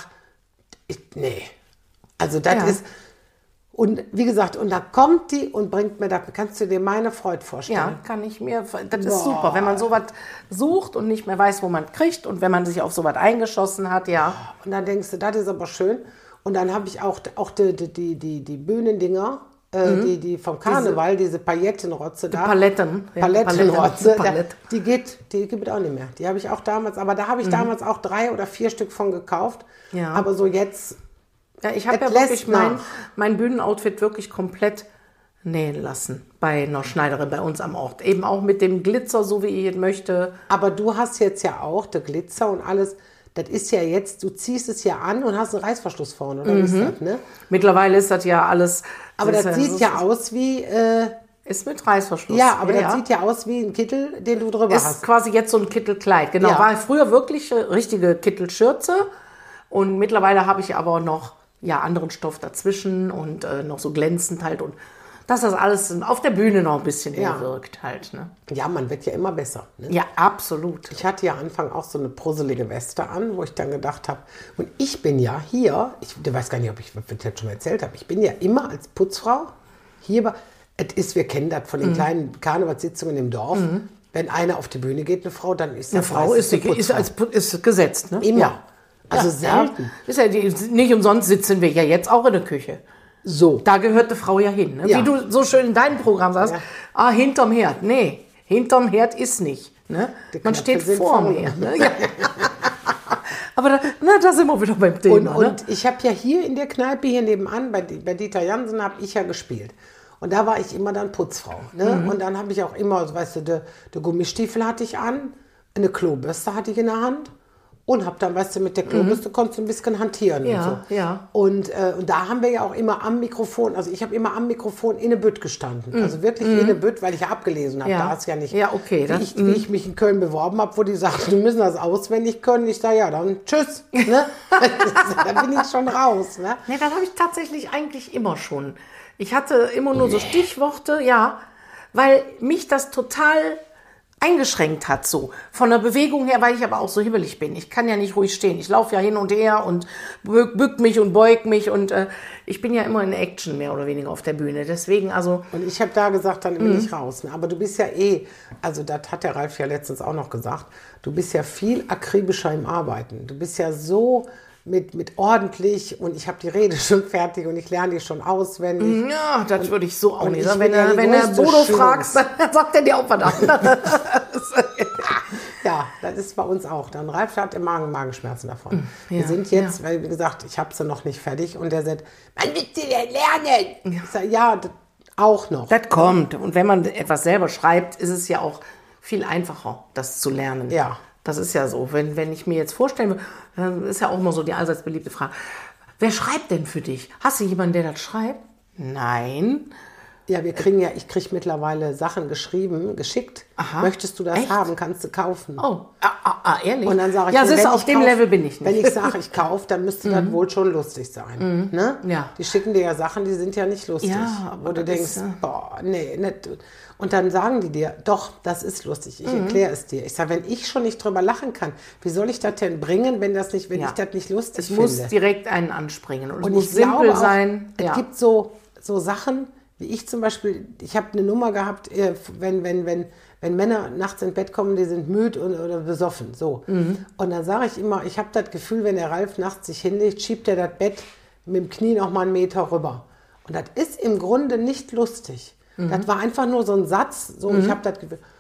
nee. Also das
Ja.
ist, und wie gesagt, und da kommt die und bringt mir das, kannst du dir meine Freude vorstellen?
Ja, kann ich mir, das ist super, wenn man sowas sucht und nicht mehr weiß, wo man kriegt und wenn man sich auf sowas eingeschossen hat, ja.
Und dann denkst du, das ist aber schön. Und dann habe ich auch die Bühnendinger, die vom Karneval, diese Paillettenrotze da.
Paletten. Ja,
Palettenrotze,
Palette.
die gibt es auch nicht mehr. Die habe ich auch damals, aber da habe ich damals auch 3 oder 4 Stück von gekauft.
Ja.
Aber so jetzt,
Ja, ich habe
Es
ja
lässt
wirklich
nach.
mein Bühnenoutfit wirklich komplett nähen lassen bei einer Schneiderin bei uns am Ort. Eben auch mit dem Glitzer, so wie ich es möchte.
aber du hast jetzt ja auch der Glitzer und alles. Das ist ja jetzt, du ziehst es ja an und hast einen Reißverschluss vorne, oder wie ist das, ne?
Mittlerweile ist das ja alles...
Aber das sieht
ist-
ja aus wie,
Ist mit Reißverschluss.
ja, aber das sieht ja aus wie ein Kittel, den du drüber
Ist
hast.
quasi jetzt so ein Kittelkleid. Genau,
Ja.
war früher wirklich richtige Kittelschürze. Und mittlerweile habe ich aber noch anderen Stoff dazwischen und noch so glänzend halt. Und dass das alles auf der Bühne noch ein bisschen
Ja.
mehr wirkt halt. Ne?
Ja, man wird ja immer besser. Ne?
Ja, absolut.
Ich hatte ja am Anfang auch so eine brusselige Weste an, wo ich dann gedacht habe, und ich bin ja hier, du weißt gar nicht, ob ich das schon mal erzählt habe, ich bin ja immer als Putzfrau hier, wir kennen das von den kleinen Karnevalssitzungen im Dorf, wenn einer auf die Bühne geht, eine Frau, dann ist
Eine
das
Frau
meistens
ist,
eine
ist gesetzt. Ne?
Immer.
Ja.
Also
Ja,
selten.
Ist ja nicht umsonst sitzen wir ja jetzt auch in der Küche.
So.
Da gehört eine Frau ja hin. Ne?
Ja.
Wie du so schön in deinem Programm sagst, hinterm Herd. Nee, hinterm Herd ist nicht. Ne? Man
Knöpfe
steht
sind
vorm
vorne.
Herd. Ne? Ja. Aber da sind wir wieder beim
Und,
Thema. Ne?
und ich habe ja hier in der Kneipe, hier nebenan, bei Dieter Jansen, habe ich ja gespielt. Und da war ich immer dann Putzfrau. Ne? Und dann habe ich auch immer, weißt du, der Gummistiefel hatte ich an, eine Klobürste hatte ich in der Hand und habe dann, weißt du, mit der Klobürste konntest du ein bisschen hantieren
Ja,
und so.
ja.
Und da haben wir ja auch immer am Mikrofon, also ich habe immer am Mikrofon in der Bütt gestanden. Also wirklich in der Bütt, weil ich ja abgelesen habe.
Ja.
Da ist ja nicht,
Ja, okay,
wie ich mich in Köln beworben habe, wo die sagten, wir müssen das auswendig können. Ich sage, ja, dann tschüss. Ne? Da bin ich schon raus. Ne?
Nee, das habe ich tatsächlich eigentlich immer schon. Ich hatte immer nur so Stichworte, ja, weil mich das total eingeschränkt hat, so. Von der Bewegung her, weil ich aber auch so hibbelig bin. Ich kann ja nicht ruhig stehen. Ich laufe ja hin und her und bück mich und beug mich und ich bin ja immer in Action mehr oder weniger auf der Bühne. Deswegen, also,
Und ich habe da gesagt, dann bin ich raus. Ne? Aber du bist ja also das hat der Ralf ja letztens auch noch gesagt, du bist ja viel akribischer im Arbeiten. Du bist ja so mit ordentlich und ich habe die Rede schon fertig und ich lerne die schon auswendig.
ja, das würde ich so auch
und
nicht
ich
sagen.
bin
Wenn
ja die
du
größte
Bodo
Chance.
fragst, dann sagt er dir auch was anderes.
Ja, das ist bei uns auch. Dann Ralf hat im Magenschmerzen davon. Wir
ja,
sind jetzt, weil wie gesagt, ich habe sie noch nicht fertig und der sagt, wann willst du denn lernen? Ich sage, ja, auch noch.
Das kommt. Und wenn man etwas selber schreibt, ist es ja auch viel einfacher, das zu lernen.
Ja.
Das ist ja so. Wenn ich mir jetzt vorstellen will, dann ist ja auch immer so die allseits beliebte Frage. Wer schreibt denn für dich? Hast du jemanden, der das schreibt? Nein.
Ja, ich kriege mittlerweile Sachen geschickt.
Aha.
Möchtest du das
Echt?
haben? Kannst du kaufen.
Oh, ehrlich?
Und dann sage ich,
ja,
mir,
siehst du,
wenn
auf
ich
dem
kauf-
Level bin ich nicht.
Wenn ich sage, ich kaufe, dann müsste das wohl schon lustig sein. Ne?
Ja.
Die schicken dir ja Sachen, die sind ja nicht lustig.
Ja, aber
wo du
das
denkst,
ist,
boah, nee, nicht. Und dann sagen die dir, doch, das ist lustig. Ich erkläre es dir. Ich sage, wenn ich schon nicht drüber lachen kann, wie soll ich das denn bringen, wenn
Ja.
ich das nicht lustig
Es
finde?
muss direkt einen ansprechen. Und es
Und
muss
ich
simpel
glaube auch,
sein.
Es
Ja.
gibt so Sachen, wie ich zum Beispiel, ich habe eine Nummer gehabt, wenn Männer nachts ins Bett kommen, die sind müde oder besoffen. So. Und dann sage ich immer, ich habe das Gefühl, wenn der Ralf nachts sich hinlegt, schiebt er das Bett mit dem Knie noch mal einen Meter rüber. Und das ist im Grunde nicht lustig. Das war einfach nur so ein Satz, so ich habe das Gefühl.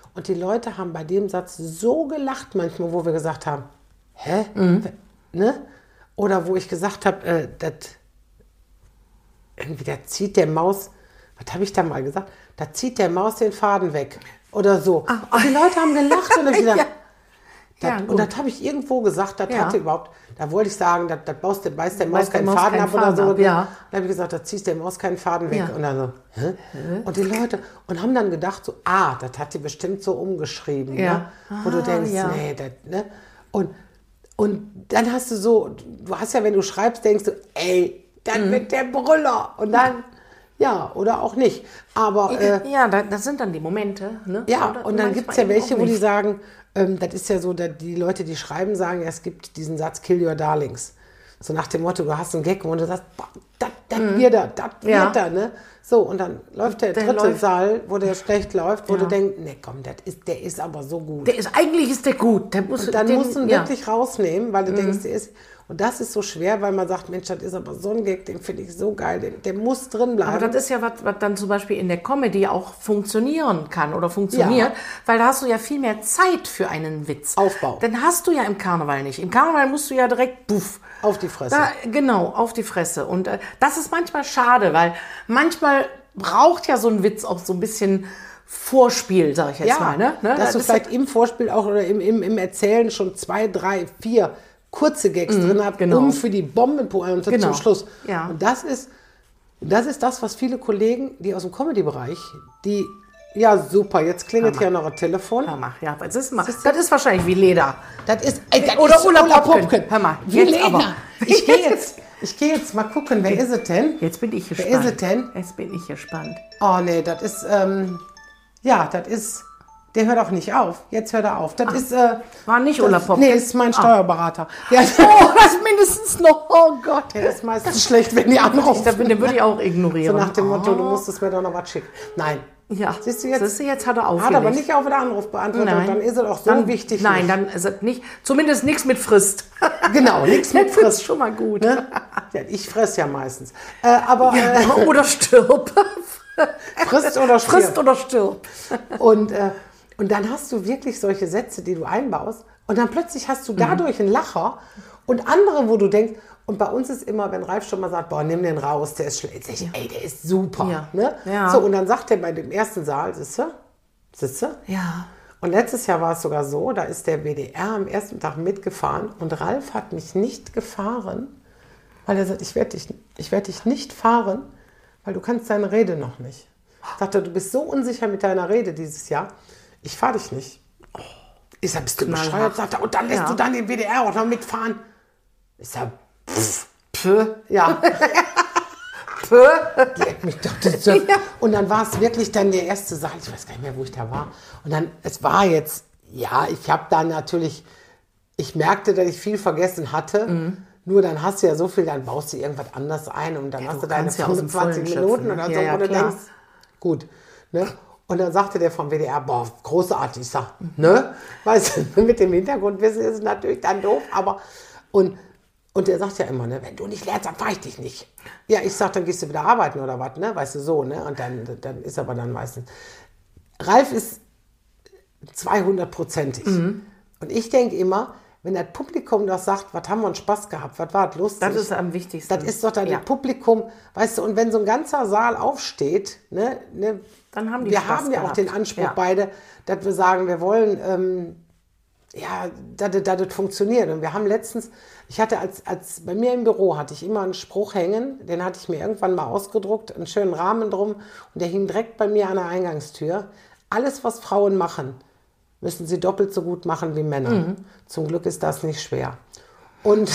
Und die Leute haben bei dem Satz so gelacht manchmal, wo wir gesagt haben, hä? Ne? Oder wo ich gesagt habe, irgendwie, da zieht der Maus, was habe ich da mal gesagt? Da zieht der Maus den Faden weg. Oder so. Und die Leute haben gelacht. Und, und das habe ich irgendwo gesagt, das hatte überhaupt, da wollte ich sagen, das beißt der Maus keinen Faden ab oder so.
Ja.
Dann habe ich gesagt, da ziehst der Maus keinen Faden weg. Und dann so, hä? Und die Leute, und haben dann gedacht so, das hat die bestimmt so umgeschrieben. Ne? Wo du denkst, nee, das, ne? Und dann hast du so, du hast ja, wenn du schreibst, denkst du, ey, dann mit der Brüller. Und dann, ja, oder auch nicht. Aber,
das sind dann die Momente. Ne?
Ja,
oder
und dann gibt es ja welche, wo die sagen, das ist ja so, die Leute, die schreiben, sagen, es gibt diesen Satz, kill your darlings. So nach dem Motto, du hast einen Gag, und du sagst, das wird er, ne? So, und dann läuft der dritte Saal, wo der schlecht läuft, wo du denkst, nee, komm, der ist aber so gut.
Eigentlich ist der gut.
Und dann musst du ihn wirklich rausnehmen, weil du denkst, der ist... Und das ist so schwer, weil man sagt, Mensch, das ist aber so ein Gag, den finde ich so geil, der muss drin bleiben.
Aber das ist ja was dann zum Beispiel in der Comedy auch funktionieren kann oder funktioniert, weil da hast du ja viel mehr Zeit für einen Witz.
Aufbau.
Dann hast du ja im Karneval nicht. Im Karneval musst du ja direkt,
auf die Fresse.
Genau, auf die Fresse. Und das ist manchmal schade, weil manchmal braucht ja so ein Witz auch so ein bisschen Vorspiel, sag ich jetzt mal. Ne?
Dass du vielleicht im Vorspiel auch oder im Erzählen schon 2, 3, 4 kurze Gags drin habt, um für die Bombenpointe zum Schluss.
Ja.
Und das ist das, was viele Kollegen, die aus dem Comedy-Bereich, die, ja super, jetzt klingelt hier noch ein Telefon.
Hör mal, ja, das ist wahrscheinlich wie Leder.
Das ist
Ulla Popken. Hör mal,
wie
jetzt
Leder.
aber.
Ich gehe jetzt mal gucken, wer ist es denn?
Jetzt bin ich gespannt.
Wer ist es denn?
Jetzt bin ich gespannt.
Oh nee, das ist, der hört auch nicht auf. Jetzt hört er auf. Das ist,
war nicht Ulla Popken?
Nee, ist mein Steuerberater.
Das ist mindestens noch, oh Gott.
Der ist meistens schlecht, wenn die anrufen.
Den würde ich auch ignorieren.
So nach dem Motto, du musstest mir doch noch was schicken. Nein.
Ja.
Siehst du jetzt?
Jetzt hat er aufgelegt.
Hat aber nicht auf den Anruf beantwortet.
Nein.
Dann ist es auch so wichtig.
Nein, dann ist es nicht, zumindest nichts mit Frist.
Genau, nichts mit Frist.
Das ist schon mal gut.
Ne? Ja, ich fresse ja meistens.
Oder stirb.
Frisst oder stirb.
Frisst oder stirb.
Und dann hast du wirklich solche Sätze, die du einbaust. Und dann plötzlich hast du dadurch einen Lacher. Und andere, wo du denkst, und bei uns ist immer, wenn Ralf schon mal sagt, boah, nimm den raus, der ist schlecht. Ey, der ist super.
Ja.
Ne?
Ja.
So, und dann sagt er bei dem ersten Saal, siehst du?
Ja.
Und letztes Jahr war es sogar so, da ist der WDR am ersten Tag mitgefahren und Ralf hat mich nicht gefahren, weil er sagt, ich werd dich nicht fahren, weil du kannst deine Rede noch nicht. Sagt er, du bist so unsicher mit deiner Rede dieses Jahr, ich fahre dich nicht. Ich sag, bist du bescheuert? Sagt er, und dann lässt du dann den WDR auch noch mitfahren. Ich sag, ja. Leck mich doch das. Ja. Und dann war es wirklich dann der erste Saal, ich weiß gar nicht mehr, wo ich da war. Und dann, es war jetzt, ja, ich habe dann natürlich, ich merkte, dass ich viel vergessen hatte. Nur dann hast du ja so viel, dann baust du irgendwas anderes ein und dann hast du deine 25 Minuten oder so, wo du denkst, gut. Ne? Und dann sagte der vom WDR, boah, großartig, ich sag, ne? Weißt du, mit dem Hintergrundwissen ist es natürlich dann doof, aber, und der sagt ja immer, ne, wenn du nicht lernst, dann fahr ich dich nicht. Ja, ich sag, dann gehst du wieder arbeiten oder was, ne? Weißt du, so, ne? Und dann ist aber dann meistens, Ralf ist 200%ig. Und ich denke immer, wenn das Publikum doch sagt, was haben wir uns Spaß gehabt, was war das lustig.
Das ist am wichtigsten.
Das ist doch dann das Publikum, weißt du, und wenn so ein ganzer Saal aufsteht, ne,
dann haben die
wir
Spaß
haben ja auch
gehabt.
den Anspruch beide, dass wir sagen, wir wollen, dass das funktioniert. Und wir haben letztens, ich hatte als bei mir im Büro hatte ich immer einen Spruch hängen, den hatte ich mir irgendwann mal ausgedruckt, einen schönen Rahmen drum und der hing direkt bei mir an der Eingangstür. Alles, was Frauen machen, müssen sie doppelt so gut machen wie Männer. Zum Glück ist das nicht schwer. Und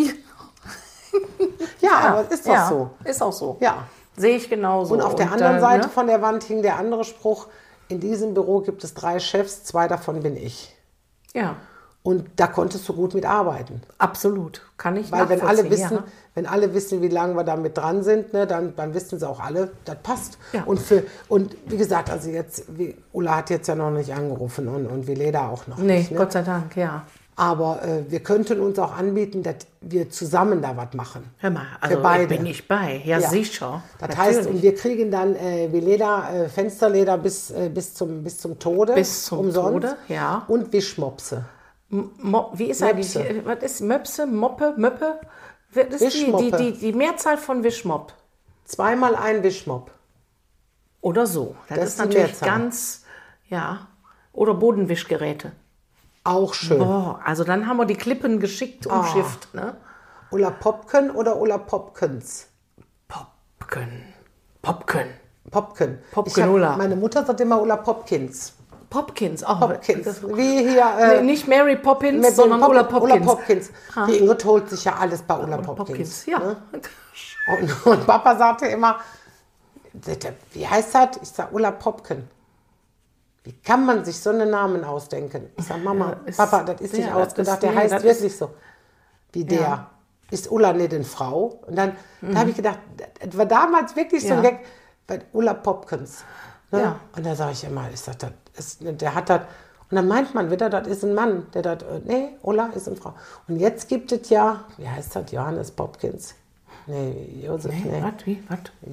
ja, aber es ist doch so.
Ist auch so.
Ja.
Sehe ich genauso.
Und auf der anderen Seite von der Wand hing der andere Spruch, in diesem Büro gibt es 3 Chefs, 2 davon bin ich.
Ja.
Und da konntest du gut mitarbeiten.
Absolut. Kann ich
Weil wenn alle
nachvollziehen,
wissen, wenn alle wissen, wie lange wir damit dran sind, ne, dann wissen sie auch alle, das passt.
Ja.
Und wie gesagt, also jetzt, Ulla hat jetzt ja noch nicht angerufen und Vileda auch noch
Nee,
nicht. Ne?
Gott sei Dank, ja.
Aber wir könnten uns auch anbieten, dass wir zusammen da was machen.
Hör mal,
Für
also
beide.
bin ich bei. Ja, sicher.
Das heißt,
Natürlich.
und wir kriegen dann wie Leder, Fensterleder bis zum Tode.
Bis zum
umsonst.
Tode, ja.
Und Wischmopse.
Wie ist eigentlich,
Möpse.
was ist Möpse, Moppe, Möppe? Das ist
Wischmoppe.
die Mehrzahl von Wischmopp.
Zweimal ein Wischmopp.
Oder so. Das
Das
ist
ist die
natürlich
Mehrzahl.
ganz, ja. Oder Bodenwischgeräte.
Auch schön.
Boah, also dann haben wir die Klippen geschickt umschifft, ne?
Ulla Popken oder Ulla Popkens?
Popken.
Popken.
Popkenulla.
Meine Mutter sagt immer Ulla Popkins.
Popkins, auch.
Popkins. Wie hier...
Nicht Mary Poppins,
mit
sondern
dem
Ulla Popkins.
Ulla Popkins. Die Ingrid holt sich ja alles bei Ulla Popkins.
Ja.
Ne? Und Papa sagte immer, wie heißt das? Ich sag Ulla Popken. Wie kann man sich so einen Namen ausdenken? Ich sag, Mama,
ist
Papa, das ist
der,
nicht
das
ausgedacht,
ist-
der
nee,
heißt
das
wirklich so. Wie der.
Ja.
Ist Ulla nicht eine Frau? Und dann da habe ich gedacht, das war damals wirklich so ein
Ja.
Gag, bei Ulla Popkins. Ne?
Ja.
Und da sage ich immer, der hat das. Und dann meint man wieder, das ist ein Mann. Der das, nee, Ulla ist eine Frau. Und jetzt gibt es ja, wie heißt das, Johannes Popkins? Nee, Josef, nee.
Was, wie, was?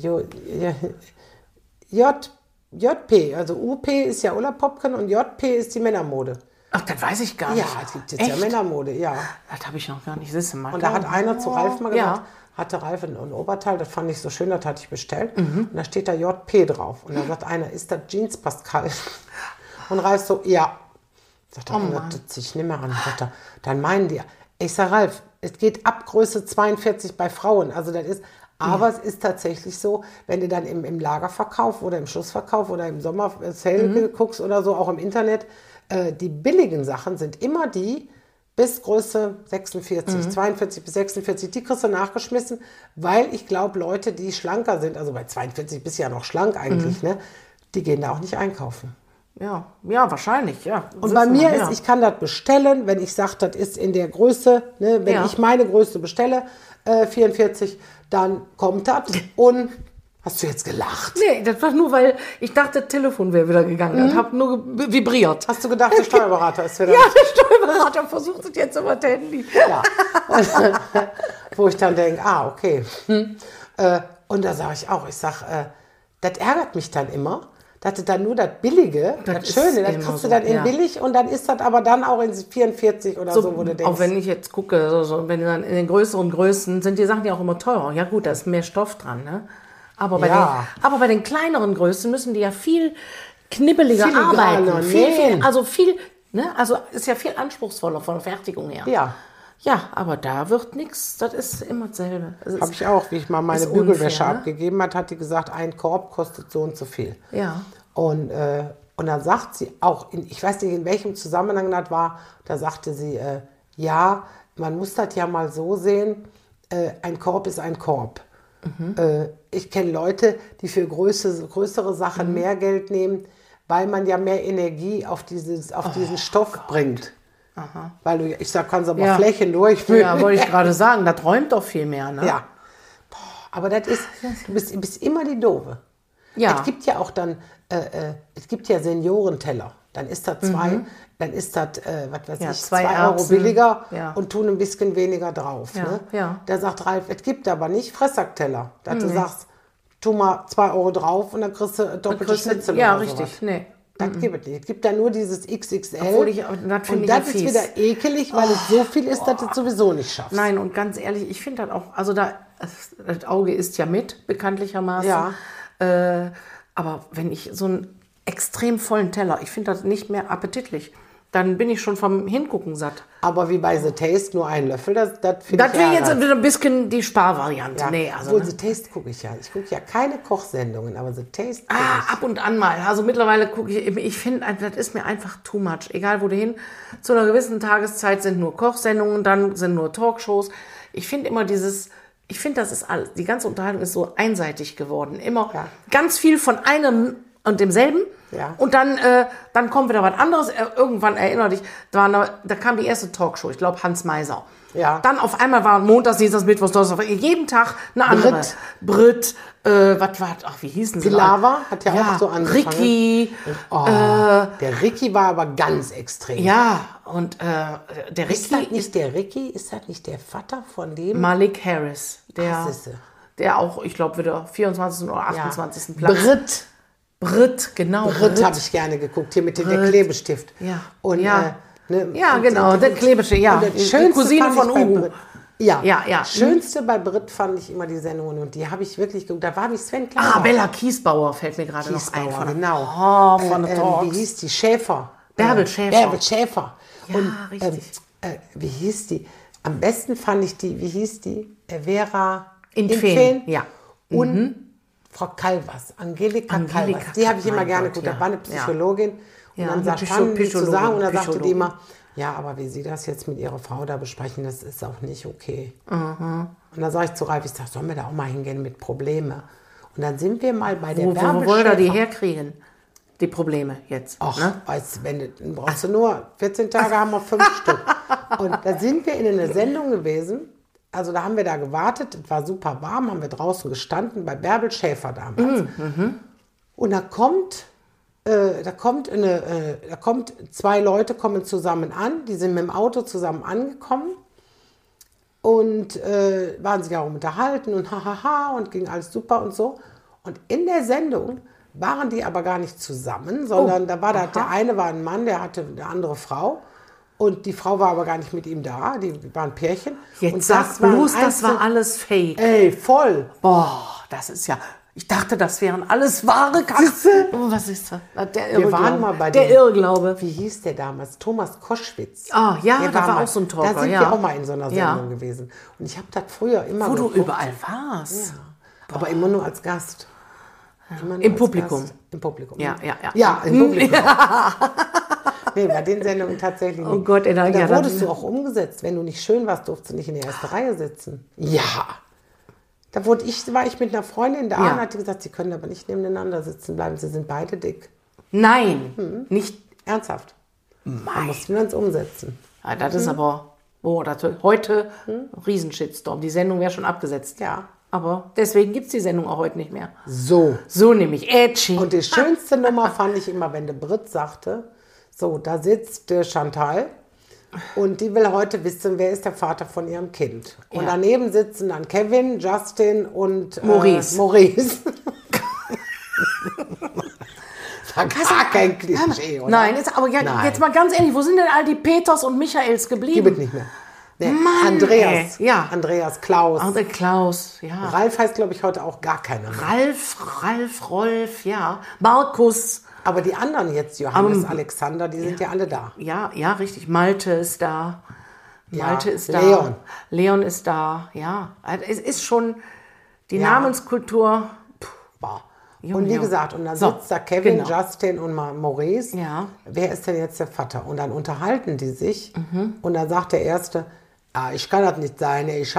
JP, also UP ist ja Ulla Popken und JP ist die Männermode.
Ach, das weiß ich gar
Ja,
nicht.
es gibt jetzt ja
Echt?
Männermode, ja.
Das habe ich noch gar nicht. Siehst du mal.
Und da hat einer zu Ralf mal gesagt,
Ja.
hatte Ralf ein Oberteil, das fand ich so schön, das hatte ich bestellt. Und da steht da JP drauf. Und da sagt einer, ist das Jeans Pascal? Und Ralf so, ja. Sagt er, das tut sich nicht mehr an. Sagt er, dann meinen die, ich sag Ralf, es geht ab Größe 42 bei Frauen. Also das ist, aber es ist tatsächlich so, wenn du dann im Lagerverkauf oder im Schlussverkauf oder im Sommer-Sale guckst oder so, auch im Internet, die billigen Sachen sind immer die bis Größe 46, 42 bis 46, die kriegst du nachgeschmissen, weil ich glaube, Leute, die schlanker sind, also bei 42 bist du ja noch schlank eigentlich, ne, die gehen da auch nicht einkaufen.
Ja, ja, wahrscheinlich, ja.
Und bei mir ist, ich kann das bestellen, wenn ich sage, das ist in der Größe, ne, wenn
Ja.
ich meine Größe bestelle, 44, dann kommt das und hast du jetzt gelacht?
Nee, das war nur, weil ich dachte, das Telefon wäre wieder gegangen. Das hat nur vibriert.
Hast du gedacht, der Steuerberater ist wieder
Ja, der Steuerberater versucht es jetzt über das Handy.
Ja. Und, wo ich dann denke, okay. Und da sage ich auch, das ärgert mich dann immer, dass du dann nur das Billige, das
ist
Schöne, das
immer
kriegst du
so,
dann in
ja.
billig und dann ist das aber dann auch in 44 oder so, wo du denkst.
Auch wenn ich jetzt gucke, wenn dann in den größeren Größen sind die Sachen ja auch immer teurer. Ja gut, da ist mehr Stoff dran, ne? Aber
Ja.
bei den kleineren Größen müssen die ja viel knibbeliger
Filigraner
arbeiten.
nähen.
Also ist ja viel anspruchsvoller von der Fertigung her.
Ja.
Ja, aber da wird nichts, das ist immer dasselbe.
Habe ich auch, wie ich mal meine
ist
Bügelwäsche
unfair, ne?
abgegeben hat die gesagt, ein Korb kostet so und so viel.
Ja.
Und dann sagt sie auch, ich weiß nicht, in welchem Zusammenhang das war, da sagte sie, ja, man muss das ja mal so sehen, ein Korb ist ein Korb. Ich kenne Leute, die für größere Sachen mehr Geld nehmen, weil man ja mehr Energie auf diesen Stoff bringt.
Aha.
Weil du, ich sag, kannst aber
Ja.
Flächen durchwühlen.
Ja, wollte ich gerade sagen, das räumt doch viel mehr, ne?
Ja. Boah, aber das ist, du bist immer die Doofe.
Ja.
Es gibt ja auch dann, es gibt ja Seniorenteller. Dann ist das dann ist das, was weiß
Ja,
ich,
2
2 Euro
Erbsen.
billiger
Ja.
und tun ein bisschen weniger drauf.
Ja,
Ne?
ja.
Da sagt Ralf, es gibt aber nicht Fressackteller. Dass du sagst, tu mal 2 Euro drauf und dann kriegst du doppelte Schnitzel
Ja,
oder
richtig.
sowas.
Nee.
Das gibt es nicht. Es gibt da nur dieses XXL.
Obwohl das finde
und
ich ja
das ist
fies.
wieder ekelig, weil es so viel ist, dass du es sowieso nicht schaffst.
Nein, und ganz ehrlich, ich finde das auch, also das Auge isst ja mit, bekanntlichermaßen.
Ja.
Aber wenn ich so einen extrem vollen Teller, ich finde das nicht mehr appetitlich, dann bin ich schon vom Hingucken satt.
Aber wie bei The Taste nur ein Löffel, das finde ich
Das wäre jetzt
ärgernd.
wieder ein bisschen die Sparvariante.
Ja.
Nee, also
Obwohl,
ne?
The Taste gucke ich ja. Ich gucke ja keine Kochsendungen, aber The Taste gucke ich.
Ab und an mal. Also mittlerweile gucke ich finde, das ist mir einfach too much. Egal wo du hin, zu einer gewissen Tageszeit sind nur Kochsendungen, dann sind nur Talkshows. Ich finde immer ich finde, das ist alles. Die ganze Unterhaltung ist so einseitig geworden. Immer
Ja.
ganz viel von einem und demselben.
Ja.
Und dann kommt wieder was anderes. Irgendwann erinnere dich, da kam die erste Talkshow, ich glaube Hans Meiser.
Ja.
Dann auf einmal war Montags, Dienstags, Mittwochs, Donnerstags, jeden Tag eine andere. Brit, was war, ach, wie hießen sie?
Pilawa hat ja auch so angefangen.
Ricky.
Der Ricky war aber ganz extrem.
Ja, und der
Ist das
Ricky
nicht der Ricky? Ist das nicht der Vater von dem?
Malik Harris,
siehste.
der auch, ich glaube, wieder 24. oder 28. Platz. Brit, genau.
Brit habe ich gerne geguckt, hier mit dem der Klebestift.
Ja.
Und,
Ja.
Ja,
genau, der Klebestift, ja. Die Cousine von Uhu.
Ja. Schönste bei Brit fand ich immer die Sendungen und die habe ich wirklich geguckt. Da war wie Sven Klauer.
Bella Kiesbauer fällt mir gerade noch ein.
Kiesbauer, genau.
Von den Talks.
Wie hieß die? Schäfer.
Bärbel Schäfer.
Bärbel Schäfer.
Ja,
und,
richtig.
wie hieß die? Am besten fand ich die, wie hieß die? Vera
Infeen, ja.
Und Frau Calvas, Angelika Calvas. Die habe ich immer
mein
gerne
Gott,
geguckt.
ja.
Da war eine Psychologin.
Ja,
und dann
eine
fanden die
Psychologin,
zusammen und dann sagte die
Psychologin.
immer, ja, aber wie Sie das jetzt mit Ihrer Frau da besprechen, das ist auch nicht okay. Und dann sage ich zu Ralf, ich sage, sollen wir da auch mal hingehen mit Probleme? Und dann sind wir mal bei der
Wo
Bärbel
wollen wir die
Schäfer.
herkriegen? Die Probleme jetzt.
Ach,
Ne?
weißt du, dann brauchst du nur 14 Tage, haben wir 5 Stück. Und da sind wir in einer Sendung gewesen. Also da haben wir da gewartet, es war super warm, haben wir draußen gestanden bei Bärbel Schäfer damals. Und da kommt 2 Leute kommen zusammen an, die sind mit dem Auto zusammen angekommen und waren sich darum unterhalten und hahaha und ging alles super und so. Und in der Sendung waren die aber gar nicht zusammen, sondern der eine war ein Mann, der hatte eine andere Frau. Und die Frau war aber gar nicht mit ihm da, die waren Pärchen.
Jetzt
und
sag bloß, das war alles fake.
Ey, voll.
Boah, das ist ja... Ich dachte, das wären alles wahre Kasse. Oh, was ist das? Der Irrglaube.
Wir waren mal bei
der
dem-
Irrglaube.
Wie hieß der damals? Thomas Koschwitz.
Ah, ja,
Der
da war
mal-
auch so ein Talker,
Da sind
ja.
wir auch mal in so einer
Ja.
Sendung gewesen. Und ich habe das früher immer
Wo du
geguckt.
überall warst.
Aber immer nur als Gast. Immer nur
Im
als
Publikum.
Gast. Im Publikum.
Ja.
Ja, im Publikum. Nee, bei den Sendungen tatsächlich nicht.
Oh Gott, ey,
Und da
ja,
wurdest
das-
du auch umgesetzt. Wenn du nicht schön warst, durftest du nicht in der ersten Reihe sitzen. Ja. Da war ich mit einer Freundin da
Ja.
und hatte gesagt, sie können aber nicht nebeneinander sitzen bleiben. Sie sind beide dick.
Nein, nicht...
Ernsthaft. Da mussten wir uns umsetzen.
Ja, das ist aber... Oh, heute Riesenshitstorm. Die Sendung wäre schon abgesetzt.
Ja.
Aber deswegen gibt es die Sendung auch heute nicht mehr.
So.
So nämlich, edgy.
Und die schönste Nummer fand ich immer, wenn der Brit sagte, so, da sitzt Chantal und die will heute wissen, wer ist der Vater von ihrem Kind. Und
Ja.
daneben sitzen dann Kevin, Justin und
Maurice.
Maurice. War gar kein Klischee, oder?
Nein, aber ja,
Nein.
jetzt mal ganz ehrlich, wo sind denn all die Peters und Michaels geblieben?
Gibt es nicht mehr. Nee,
Mann,
Andreas.
ey, ja.
Andreas, Klaus.
Ach, der Klaus, ja.
Ralf heißt, glaube ich, heute auch gar keiner mehr.
Rolf, ja. Markus,
Aber die anderen jetzt, Johannes, Alexander, die sind ja alle da.
ja, richtig. Malte ist da.
Ja,
Malte ist da.
Leon.
Leon ist da, ja. Also es ist schon die
Ja.
Namenskultur.
Boah.
Junge,
Und wie
Junge.
gesagt, und dann
So,
sitzt da Kevin,
genau.
Justin und Maurice.
Ja.
Wer ist denn jetzt der Vater? Und dann unterhalten die sich.
Mhm.
Und dann sagt der Erste, ja, ich kann das nicht sein. Ich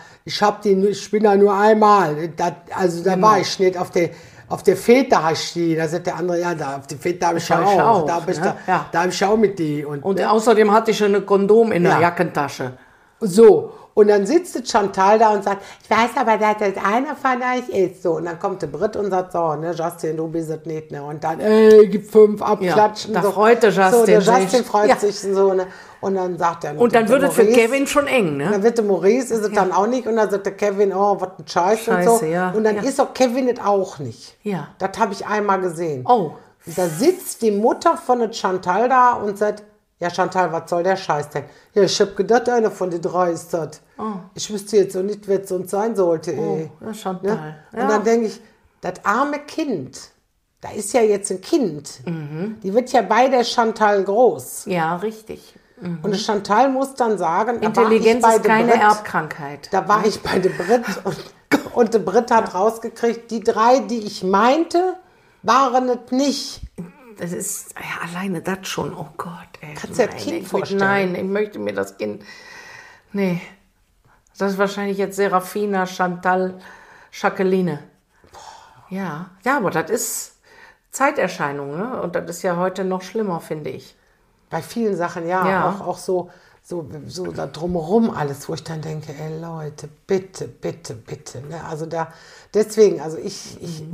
bin da nur einmal. Da
Genau.
war ich nicht auf der Fete hast du die. Da sagt der andere, ja, da auf der Fete habe ich ja
hab ich
auch.
auch,
Da habe ich,
ne? Ja.
da hab ich auch mit die. Und
Außerdem hatte ich eine Kondom in der
Ja.
Jackentasche.
so. Und dann sitzt Chantal da und sagt, ich weiß aber, dass das einer von euch ist. So. Und dann kommt der Brit und sagt so, ne, Justin, du bist es nicht. Ne? Und dann, gib 5 abklatschen.
da
so.
freut der
So, der
Justin
Justin
sich.
freut
Ja.
sich so. Ne? Und dann sagt er,
Und dann
der
wird es für
Maurice-
Kevin schon eng, ne?
Dann wird der Maurice, ist es dann auch nicht. Und dann sagt der Kevin, oh, was ein Scheiß und so.
Scheiße, ja.
Und dann
Ja.
ist auch Kevin es auch nicht.
Ja.
Das habe ich einmal gesehen.
Oh.
Und da sitzt die Mutter von der Chantal da und sagt, ja Chantal, was soll der Scheiß denn? Ja, ich hab gedacht, einer von den 3 ist das. Ich wüsste jetzt so nicht, wer es sonst sein sollte. Ey.
ja, Chantal. Ja.
Und dann denke ich, das arme Kind, da ist ja jetzt ein Kind, die wird ja bei der Chantal groß.
Ja, richtig.
Und die Chantal muss dann sagen,
Intelligenz
da war ich
ist
bei der
keine
Brit,
Erbkrankheit.
da war ich bei der Brit und der Brit hat rausgekriegt, die 3, die ich meinte, waren es nicht.
Das ist ja alleine das schon. Oh Gott, ey.
Kannst du dir das Kind vorstellen?
Nein, ich möchte mir das Kind. Nee. Das ist wahrscheinlich jetzt Serafina, Chantal, Jacqueline. Ja, aber das ist. Zeiterscheinung, ne? Und das ist ja heute noch schlimmer, finde ich.
Bei vielen Sachen, ja.
Ja.
Auch so da drumherum alles, wo ich dann denke, ey Leute, bitte, bitte, bitte. Ne? Also deswegen, also ich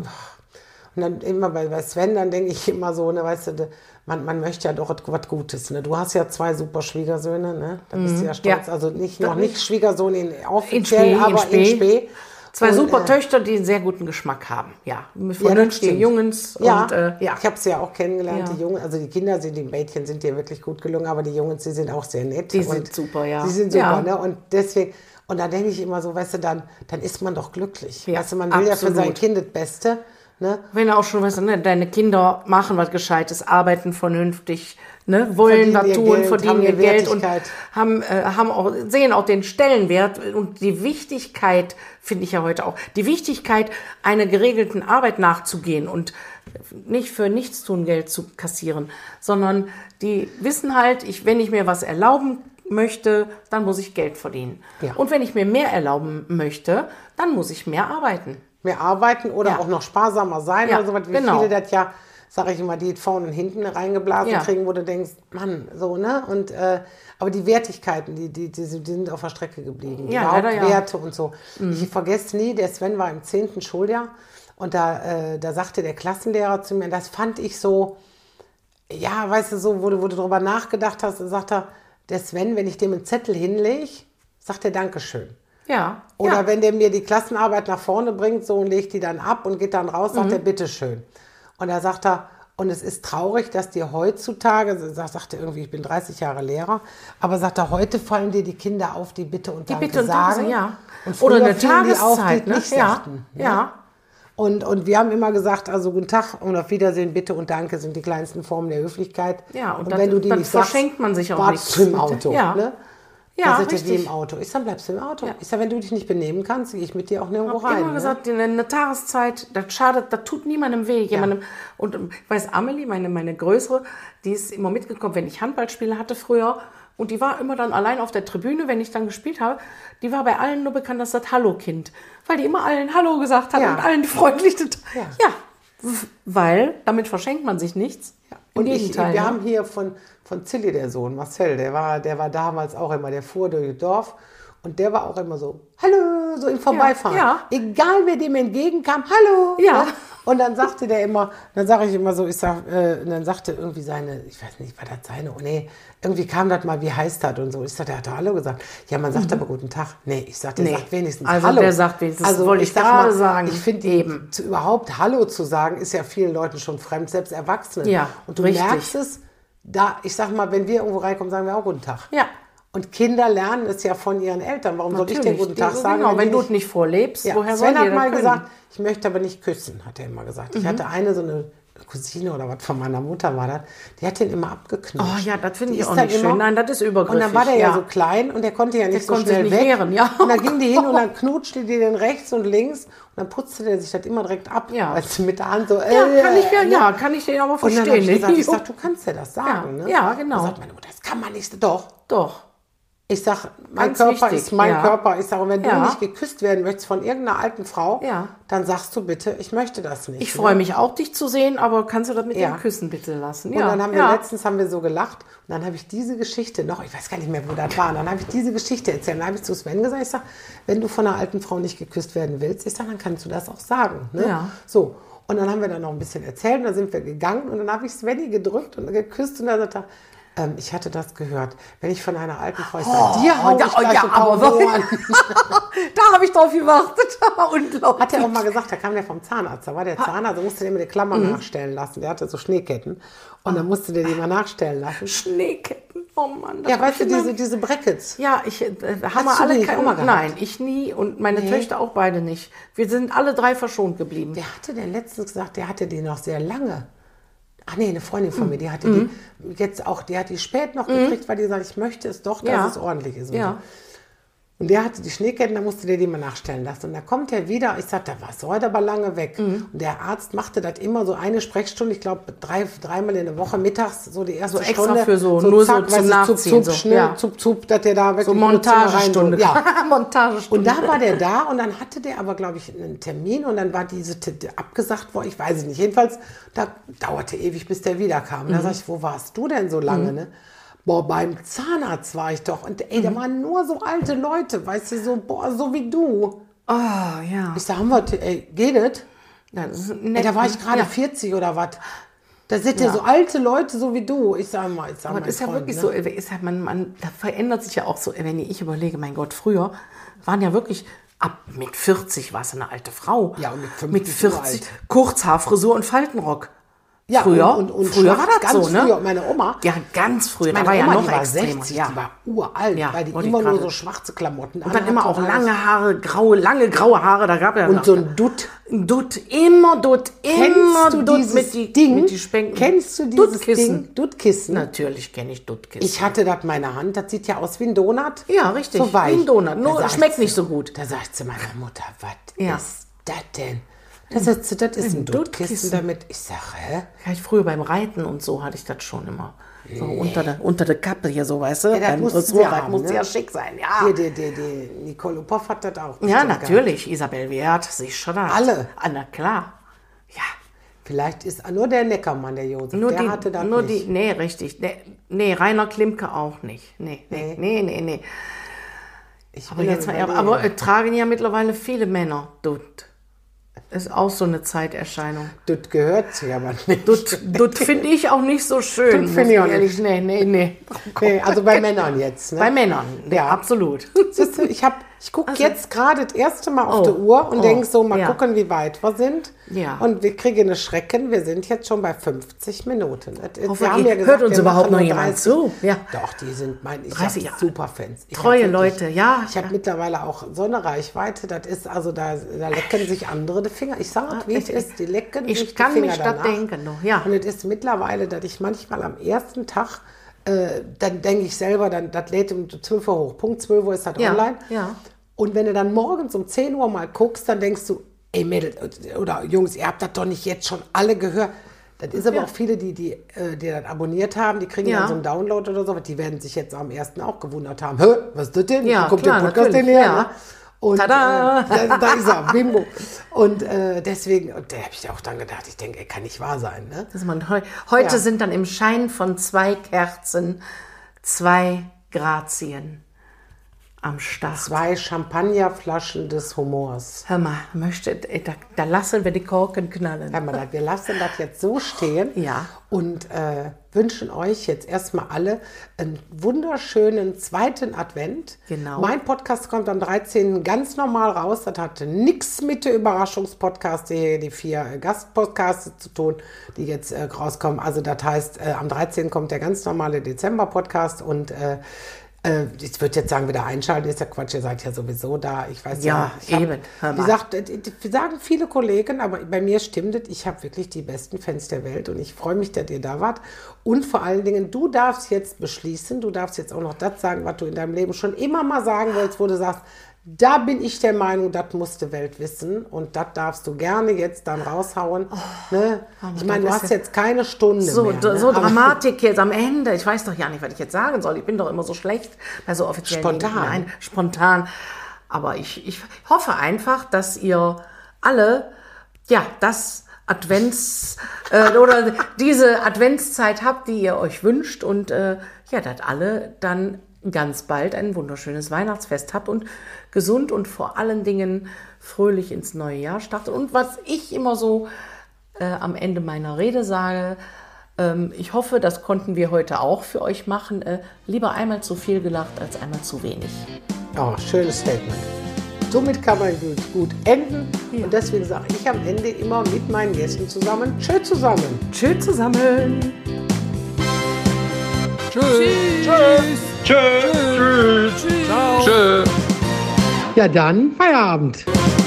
und dann immer bei Sven, dann denke ich immer so, ne, weißt du, man möchte ja doch was Gutes. Ne? Du hast ja 2 super Schwiegersöhne, ne? Da bist du ja stolz.
Ja.
Also noch nicht Schwiegersohn offiziell, aber in
Spee.
Spee.
2
Und,
super Töchter, die einen sehr guten Geschmack haben. Ja,
das
vernünftige
stimmt.
Jungs.
Ja,
Und, ja.
ich habe sie ja auch kennengelernt,
Ja.
die Jungen, also die Kinder, die Mädchen sind dir wirklich gut gelungen, aber die Jungs, die sind auch sehr nett.
Die sind super, ja.
Die sind super,
Ja.
ne? Und deswegen, und da denke ich immer so, weißt du, dann ist man doch glücklich.
Ja,
Weißt du, man will ja für
absolut.
sein Kind das Beste, ne?
Wenn du auch schon weißt, ne, deine Kinder machen was Gescheites, arbeiten vernünftig, ne, wollen
Verdienen
was
ihr
tun,
Geld,
verdienen
haben
ihr
eine
Geld und
Wertigkeit.
sehen auch den Stellenwert und die Wichtigkeit, finde ich ja heute auch, die Wichtigkeit, einer geregelten Arbeit nachzugehen und nicht für Nichtstun Geld zu kassieren, sondern die wissen halt, wenn ich mir was erlauben möchte, dann muss ich Geld verdienen.
Ja.
Und wenn ich mir mehr erlauben möchte, dann muss ich mehr arbeiten.
Mehr arbeiten oder
Ja.
auch noch sparsamer sein
Ja,
oder so was, wie
genau.
viele das ja, sage ich immer, die vorne und hinten reingeblasen
Ja.
kriegen, wo du denkst, Mann, so, ne? Und, aber die Wertigkeiten, die sind auf der Strecke geblieben.
Ja,
Überhaupt
leider ja.
Werte und so. Ich vergesse nie, der Sven war im 10. Schuljahr und da sagte der Klassenlehrer zu mir, das fand ich so, ja, weißt du, so, wo du drüber nachgedacht hast, sagt er, der Sven, wenn ich dem einen Zettel hinlege, sagt er Dankeschön.
Ja.
Oder
ja.
wenn der mir die Klassenarbeit nach vorne bringt, so und legt die dann ab und geht dann raus, sagt er, bitteschön. Und da sagt er, und es ist traurig, dass dir heutzutage, sagt er irgendwie, ich bin 30 Jahre Lehrer, aber sagt er, heute fallen dir die Kinder auf, die Bitte und Danke
Bitte und
sagen.
Danke, ja.
Und
Oder
früher
eine
fielen die auf, die
Tageszeit, ne?
nicht
Ja.
sagten. Ne?
Ja.
Und wir haben immer gesagt, also guten Tag und auf Wiedersehen, Bitte und Danke sind die kleinsten Formen der Höflichkeit.
Ja, und
wenn du die
dann
nicht sagst,
verschenkt man sich auch
wartest
nichts.
du im Auto.
Ja.
Ne?
Ja,
Da sind wir wie
richtig.
im Auto. Ich sag, bleibst du im Auto.
Ja.
Ich sag, wenn du dich nicht benehmen kannst, gehe ich mit dir auch nirgendwo
Ich habe
rein.
immer
ne?
gesagt, eine Tageszeit, das schadet, das tut niemandem weh. Und ich weiß, Amelie, meine Größere, die ist immer mitgekommen, wenn ich Handballspiele hatte früher. Und die war immer dann allein auf der Tribüne, wenn ich dann gespielt habe. Die war bei allen nur bekannt als das Hallo-Kind. Weil die immer allen Hallo gesagt hat
Ja.
und allen freundlich.
Ja.
Weil damit verschenkt man sich nichts.
Und
Im Gegenteil.
wir
ne?
haben hier von Zilli, der Sohn, Marcel, der war damals auch immer, der fuhr durch das Dorf und der war auch immer so, hallo, so im Vorbeifahren.
Ja.
Egal, wer dem entgegenkam, hallo.
Ja.
Ne? Und dann sagte der immer, dann sage ich immer so, und dann sagte irgendwie ich weiß nicht, war das seine, oh nee, irgendwie kam das mal, wie heißt das und so. Ich sag, der hat doch Hallo gesagt. Ja, man sagt aber guten Tag. Nee, ich sag, der sagt wenigstens
also
Hallo.
der sagt wenigstens,
also
wollte ich
sag
gerade
mal,
sagen.
Ich finde
Eben.
überhaupt Hallo zu sagen, ist ja vielen Leuten schon fremd, selbst Erwachsenen.
Ja,
und du
richtig.
merkst es, ich sag mal, wenn wir irgendwo reinkommen, sagen wir auch guten Tag.
Ja.
Und Kinder lernen es ja von ihren Eltern. Warum soll ich denn guten Tag
Die-
sagen?
Genau, wenn
die
du
nicht-
es nicht vorlebst,
ja,
woher
Sven
soll
hat
dir
mal
das
gesagt, ich möchte aber nicht küssen, hat er immer gesagt. Ich hatte so eine Cousine oder was von meiner Mutter war das, die hat den immer abgeknutscht.
Oh ja, das finde
Die
ich
ist
auch
dann
nicht schön. Nein, das ist übergriffig.
Und dann war der ja
ja
so klein und der konnte ja nicht
Der
so
konnte sich
schnell
nicht
weg.
wehren, ja.
Und dann ging die hin und dann knutschte die den rechts und links und dann putzte der sich das immer direkt ab.
Ja.
Also mit der Hand so,
Ja, kann ich den aber
Und dann
verstehen.
habe ich gesagt,
ne?
ich sag, du kannst ja das sagen.
Ja,
ne?
ja, genau.
Da sagt meine Mutter, das kann man nicht. Doch.
Doch.
Ich sag, mein
Ganz
Körper
wichtig,
ist mein
ja.
Körper. Ich sage, und wenn du
Ja.
nicht geküsst werden möchtest von irgendeiner alten Frau,
Ja.
dann sagst du bitte, ich möchte das nicht.
Ich freue mich auch, dich zu sehen, aber kannst du das mit
Ja.
den Küssen bitte lassen?
Und dann haben wir letztens so gelacht und dann habe ich diese Geschichte noch, ich weiß gar nicht mehr, wo das war, und dann habe ich diese Geschichte erzählt. Dann habe ich zu Sven gesagt, ich sage, wenn du von einer alten Frau nicht geküsst werden willst, ich sage, dann kannst du das auch sagen. Ne?
Ja.
So, und dann haben wir dann noch ein bisschen erzählt und dann sind wir gegangen und dann habe ich Svenny gedrückt und geküsst und dann sagt er, ich hatte das gehört. Wenn ich von einer alten Frau, ich sage, dir hau ich gleich ein paar Ohren.
Da habe ich drauf gewartet. Unglaublich.
Hat er auch mal gesagt, da kam der vom Zahnarzt. Da war der Zahnarzt, da musste der mir die Klammer nachstellen lassen. Der hatte so Schneeketten. Und dann musste der die mal nachstellen lassen.
Schneeketten. Oh Mann. das
Ja, weißt du,
hab ich immer-
diese Brackets.
Ja, haben wir
du
alle
die nicht auch mal gehabt?
Nein, ich nie und meine Töchter auch beide nicht. Wir sind alle 3 verschont geblieben.
Wer hatte denn letztens gesagt, der hatte die noch sehr lange? Ach nee, eine Freundin von mir, die hatte die jetzt auch, die hat die spät noch gekriegt, weil die sagt, ich möchte es doch, dass
Ja.
es ordentlich ist. Und
Ja.
Und der hatte die Schneeketten, da musste der die mal nachstellen lassen. Und da kommt er wieder, ich sag, da warst du heute aber lange weg. Und der Arzt machte das immer so eine Sprechstunde, ich glaube dreimal in der Woche mittags, so die erste
So extra
Stunde.
für so, nur
zack,
so zum
weißt du,
Nachziehen.
Zup,
So,
schnell,
ja.
Zup, dass der da wirklich
So
nur Zimmer rein-
Montagestunde.
Ja.
Montagestunde.
Und da war der da und dann hatte der aber, glaube ich, einen Termin und dann war diese abgesagt worden, ich weiß es nicht. Jedenfalls, da dauerte ewig, bis der wiederkam. Da sag ich, wo warst du denn so lange, ne? Boah, beim Zahnarzt war ich doch. Und ey, da waren nur so alte Leute, weißt du, so, boah, so wie du.
Oh, ja.
Ich sag, ey, geht das?
Ja, das ist
Ey,
nett.
da war ich gerade
Ja.
40 oder was. Da sind ja so alte Leute, so wie du. Ich sag mal,
Aber das ist ja wirklich so, ist ja, da verändert sich ja auch so, wenn ich überlege, mein Gott, früher waren ja wirklich, mit 40 war es eine alte Frau.
Ja, und mit 50
Mit 40,
uralt.
Kurzhaarfrisur und Faltenrock.
Ja,
früher,
und
früher war das
ganz
so, ne?
früher. Meine Oma,
Ja, ganz früher, da
meine
war ja
Oma,
noch
die war
extremer.
60,
Ja.
die war uralt,
Ja,
weil die
wollte ich
immer nur
gerade.
so schwarze Klamotten
Und dann immer auch
alles.
lange Haare, lange graue Haare, da gab ja
Und so ein Dutt.
Dutt, immer Dutt, immer
Kennst du
Dutt
dieses
mit die
Ding?
Mit die Spenken.
Kennst du dieses
Duttkissen.
Ding? Duttkissen.
Natürlich kenne ich Duttkissen.
Ich hatte das in meiner Hand, das sieht ja aus wie ein Donut.
Ja, richtig,
So weich.
wie ein Donut,
Da
nur
sag ich
schmeckt
zu-
nicht so gut.
Da sagt sie meiner Mutter, was
Ja.
ist das denn? Das ist ein Duttkissen
Duttkissen.
damit. Ich sage, hä?
Ja, ich früher beim Reiten und so hatte ich das schon immer. So unter der Kappe hier so, weißt du?
das
beim
mussten sie
Dressurreiten
haben,
musste
ne?
ja schick sein, ja.
Hier, die Nicole Poff hat das auch.
Ja,
bestimmt
natürlich. Isabel Wert, sicher das.
Alle?
Ah, na klar. Ja.
Vielleicht ist nur der Neckermann, der Josef,
Nur
der hatte das
nur
nicht.
nee, richtig. Nee, Rainer Klimke auch nicht. Nee.
Ich
Aber
bin
jetzt
am
mal,
Überlegen.
aber tragen ja mittlerweile viele Männer Dutt. Ist auch so eine Zeiterscheinung.
Das gehört sich aber nicht.
Dutt finde ich auch nicht so schön.
Dutt finde ich auch
nicht. Nee.
Nee, also bei Männern jetzt. Ne?
Bei Männern,
Ja.
absolut.
Siehst du, ich gucke
Also-
jetzt gerade das erste Mal auf
Oh,
die Uhr und
oh,
denke so, mal
ja.
gucken, wie weit wir sind.
Ja.
Und wir kriegen eine Schrecken, wir sind jetzt schon bei 50 Minuten.
Hoffentlich hört uns
wir
überhaupt
machen
noch
nur
jemand zu. Ja.
Doch, die sind ich
30
hab Superfans. Ich
Treue
hab wirklich-
Leute, ja.
Ich habe mittlerweile auch so eine Reichweite, das ist also, da lecken sich andere die Finger. Ich sage wie es ist, die lecken
Ich
sich die
kann
Finger
mich das
danach.
denken, noch, ja.
Und es ist mittlerweile, dass ich manchmal am ersten Tag, dann denke ich selber, das lädt um 12 Uhr hoch. Punkt 12 Uhr ist das
Ja,
online.
ja.
Und wenn du dann morgens um 10 Uhr mal guckst, dann denkst du, ey Mädels oder Jungs, ihr habt das doch nicht jetzt schon alle gehört. Das ist aber
Ja.
auch viele, die das abonniert haben, die kriegen
Ja.
dann so einen Download oder so, die werden sich jetzt am ersten auch gewundert haben. Hä, was ist das denn?
Ja,
Wo kommt
klar,
der Podcast denn
natürlich,
her?
ja.
Ne? Und
Tada!
da ist er, Bimbo. Und deswegen, und da habe ich auch dann gedacht, ich denke, kann nicht wahr sein. Ne?
Dass man heute
Ja.
sind dann im Schein von 2 Kerzen 2 Grazien am Start.
2 Champagnerflaschen des Humors.
Hör mal, da lassen wir die Korken knallen.
Hör mal, wir lassen das jetzt so stehen
Ja.
und wünschen euch jetzt erstmal alle einen wunderschönen zweiten Advent.
Genau.
Mein Podcast kommt am 13. ganz normal raus. Das hatte nichts mit der Überraschungspodcast, die 4 Gastpodcasts zu tun, die jetzt rauskommen. Also das heißt, am 13. kommt der ganz normale Dezember-Podcast und ich würde jetzt sagen, wieder einschalten, ist ja Quatsch, ihr seid ja sowieso da. Ich weiß
Ja,
ich hab,
eben, hör
Wie
mal.
gesagt, sagen viele Kollegen, aber bei mir stimmt es, ich habe wirklich die besten Fans der Welt und ich freue mich, dass ihr da wart. Und vor allen Dingen, du darfst jetzt beschließen, du darfst jetzt auch noch das sagen, was du in deinem Leben schon immer mal sagen wolltest, wo du sagst, da bin ich der Meinung, das muss die Welt wissen und das darfst du gerne jetzt dann raushauen. Ne? Ich meine, du
das
hast
ist ja-
jetzt keine Stunde
So,
mehr. Ne?
so
Aber-
Dramatik jetzt am Ende. Ich weiß doch ja nicht, was ich jetzt sagen soll. Ich bin doch immer so schlecht bei so offiziellen
Spontan.
Dingen. Nein, spontan. Aber ich hoffe einfach, dass ihr alle, ja, das oder diese Adventszeit habt, die ihr euch wünscht und ja, dass alle dann ganz bald ein wunderschönes Weihnachtsfest habt und gesund und vor allen Dingen fröhlich ins neue Jahr startet. Und was ich immer so am Ende meiner Rede sage, ich hoffe, das konnten wir heute auch für euch machen. Lieber einmal zu viel gelacht als einmal zu wenig.
Oh, schönes Statement. Somit kann man gut enden. Und deswegen sage ich am Ende immer mit meinen Gästen zusammen, tschö zusammen.
Tschüss zusammen.
Ja dann, Feierabend.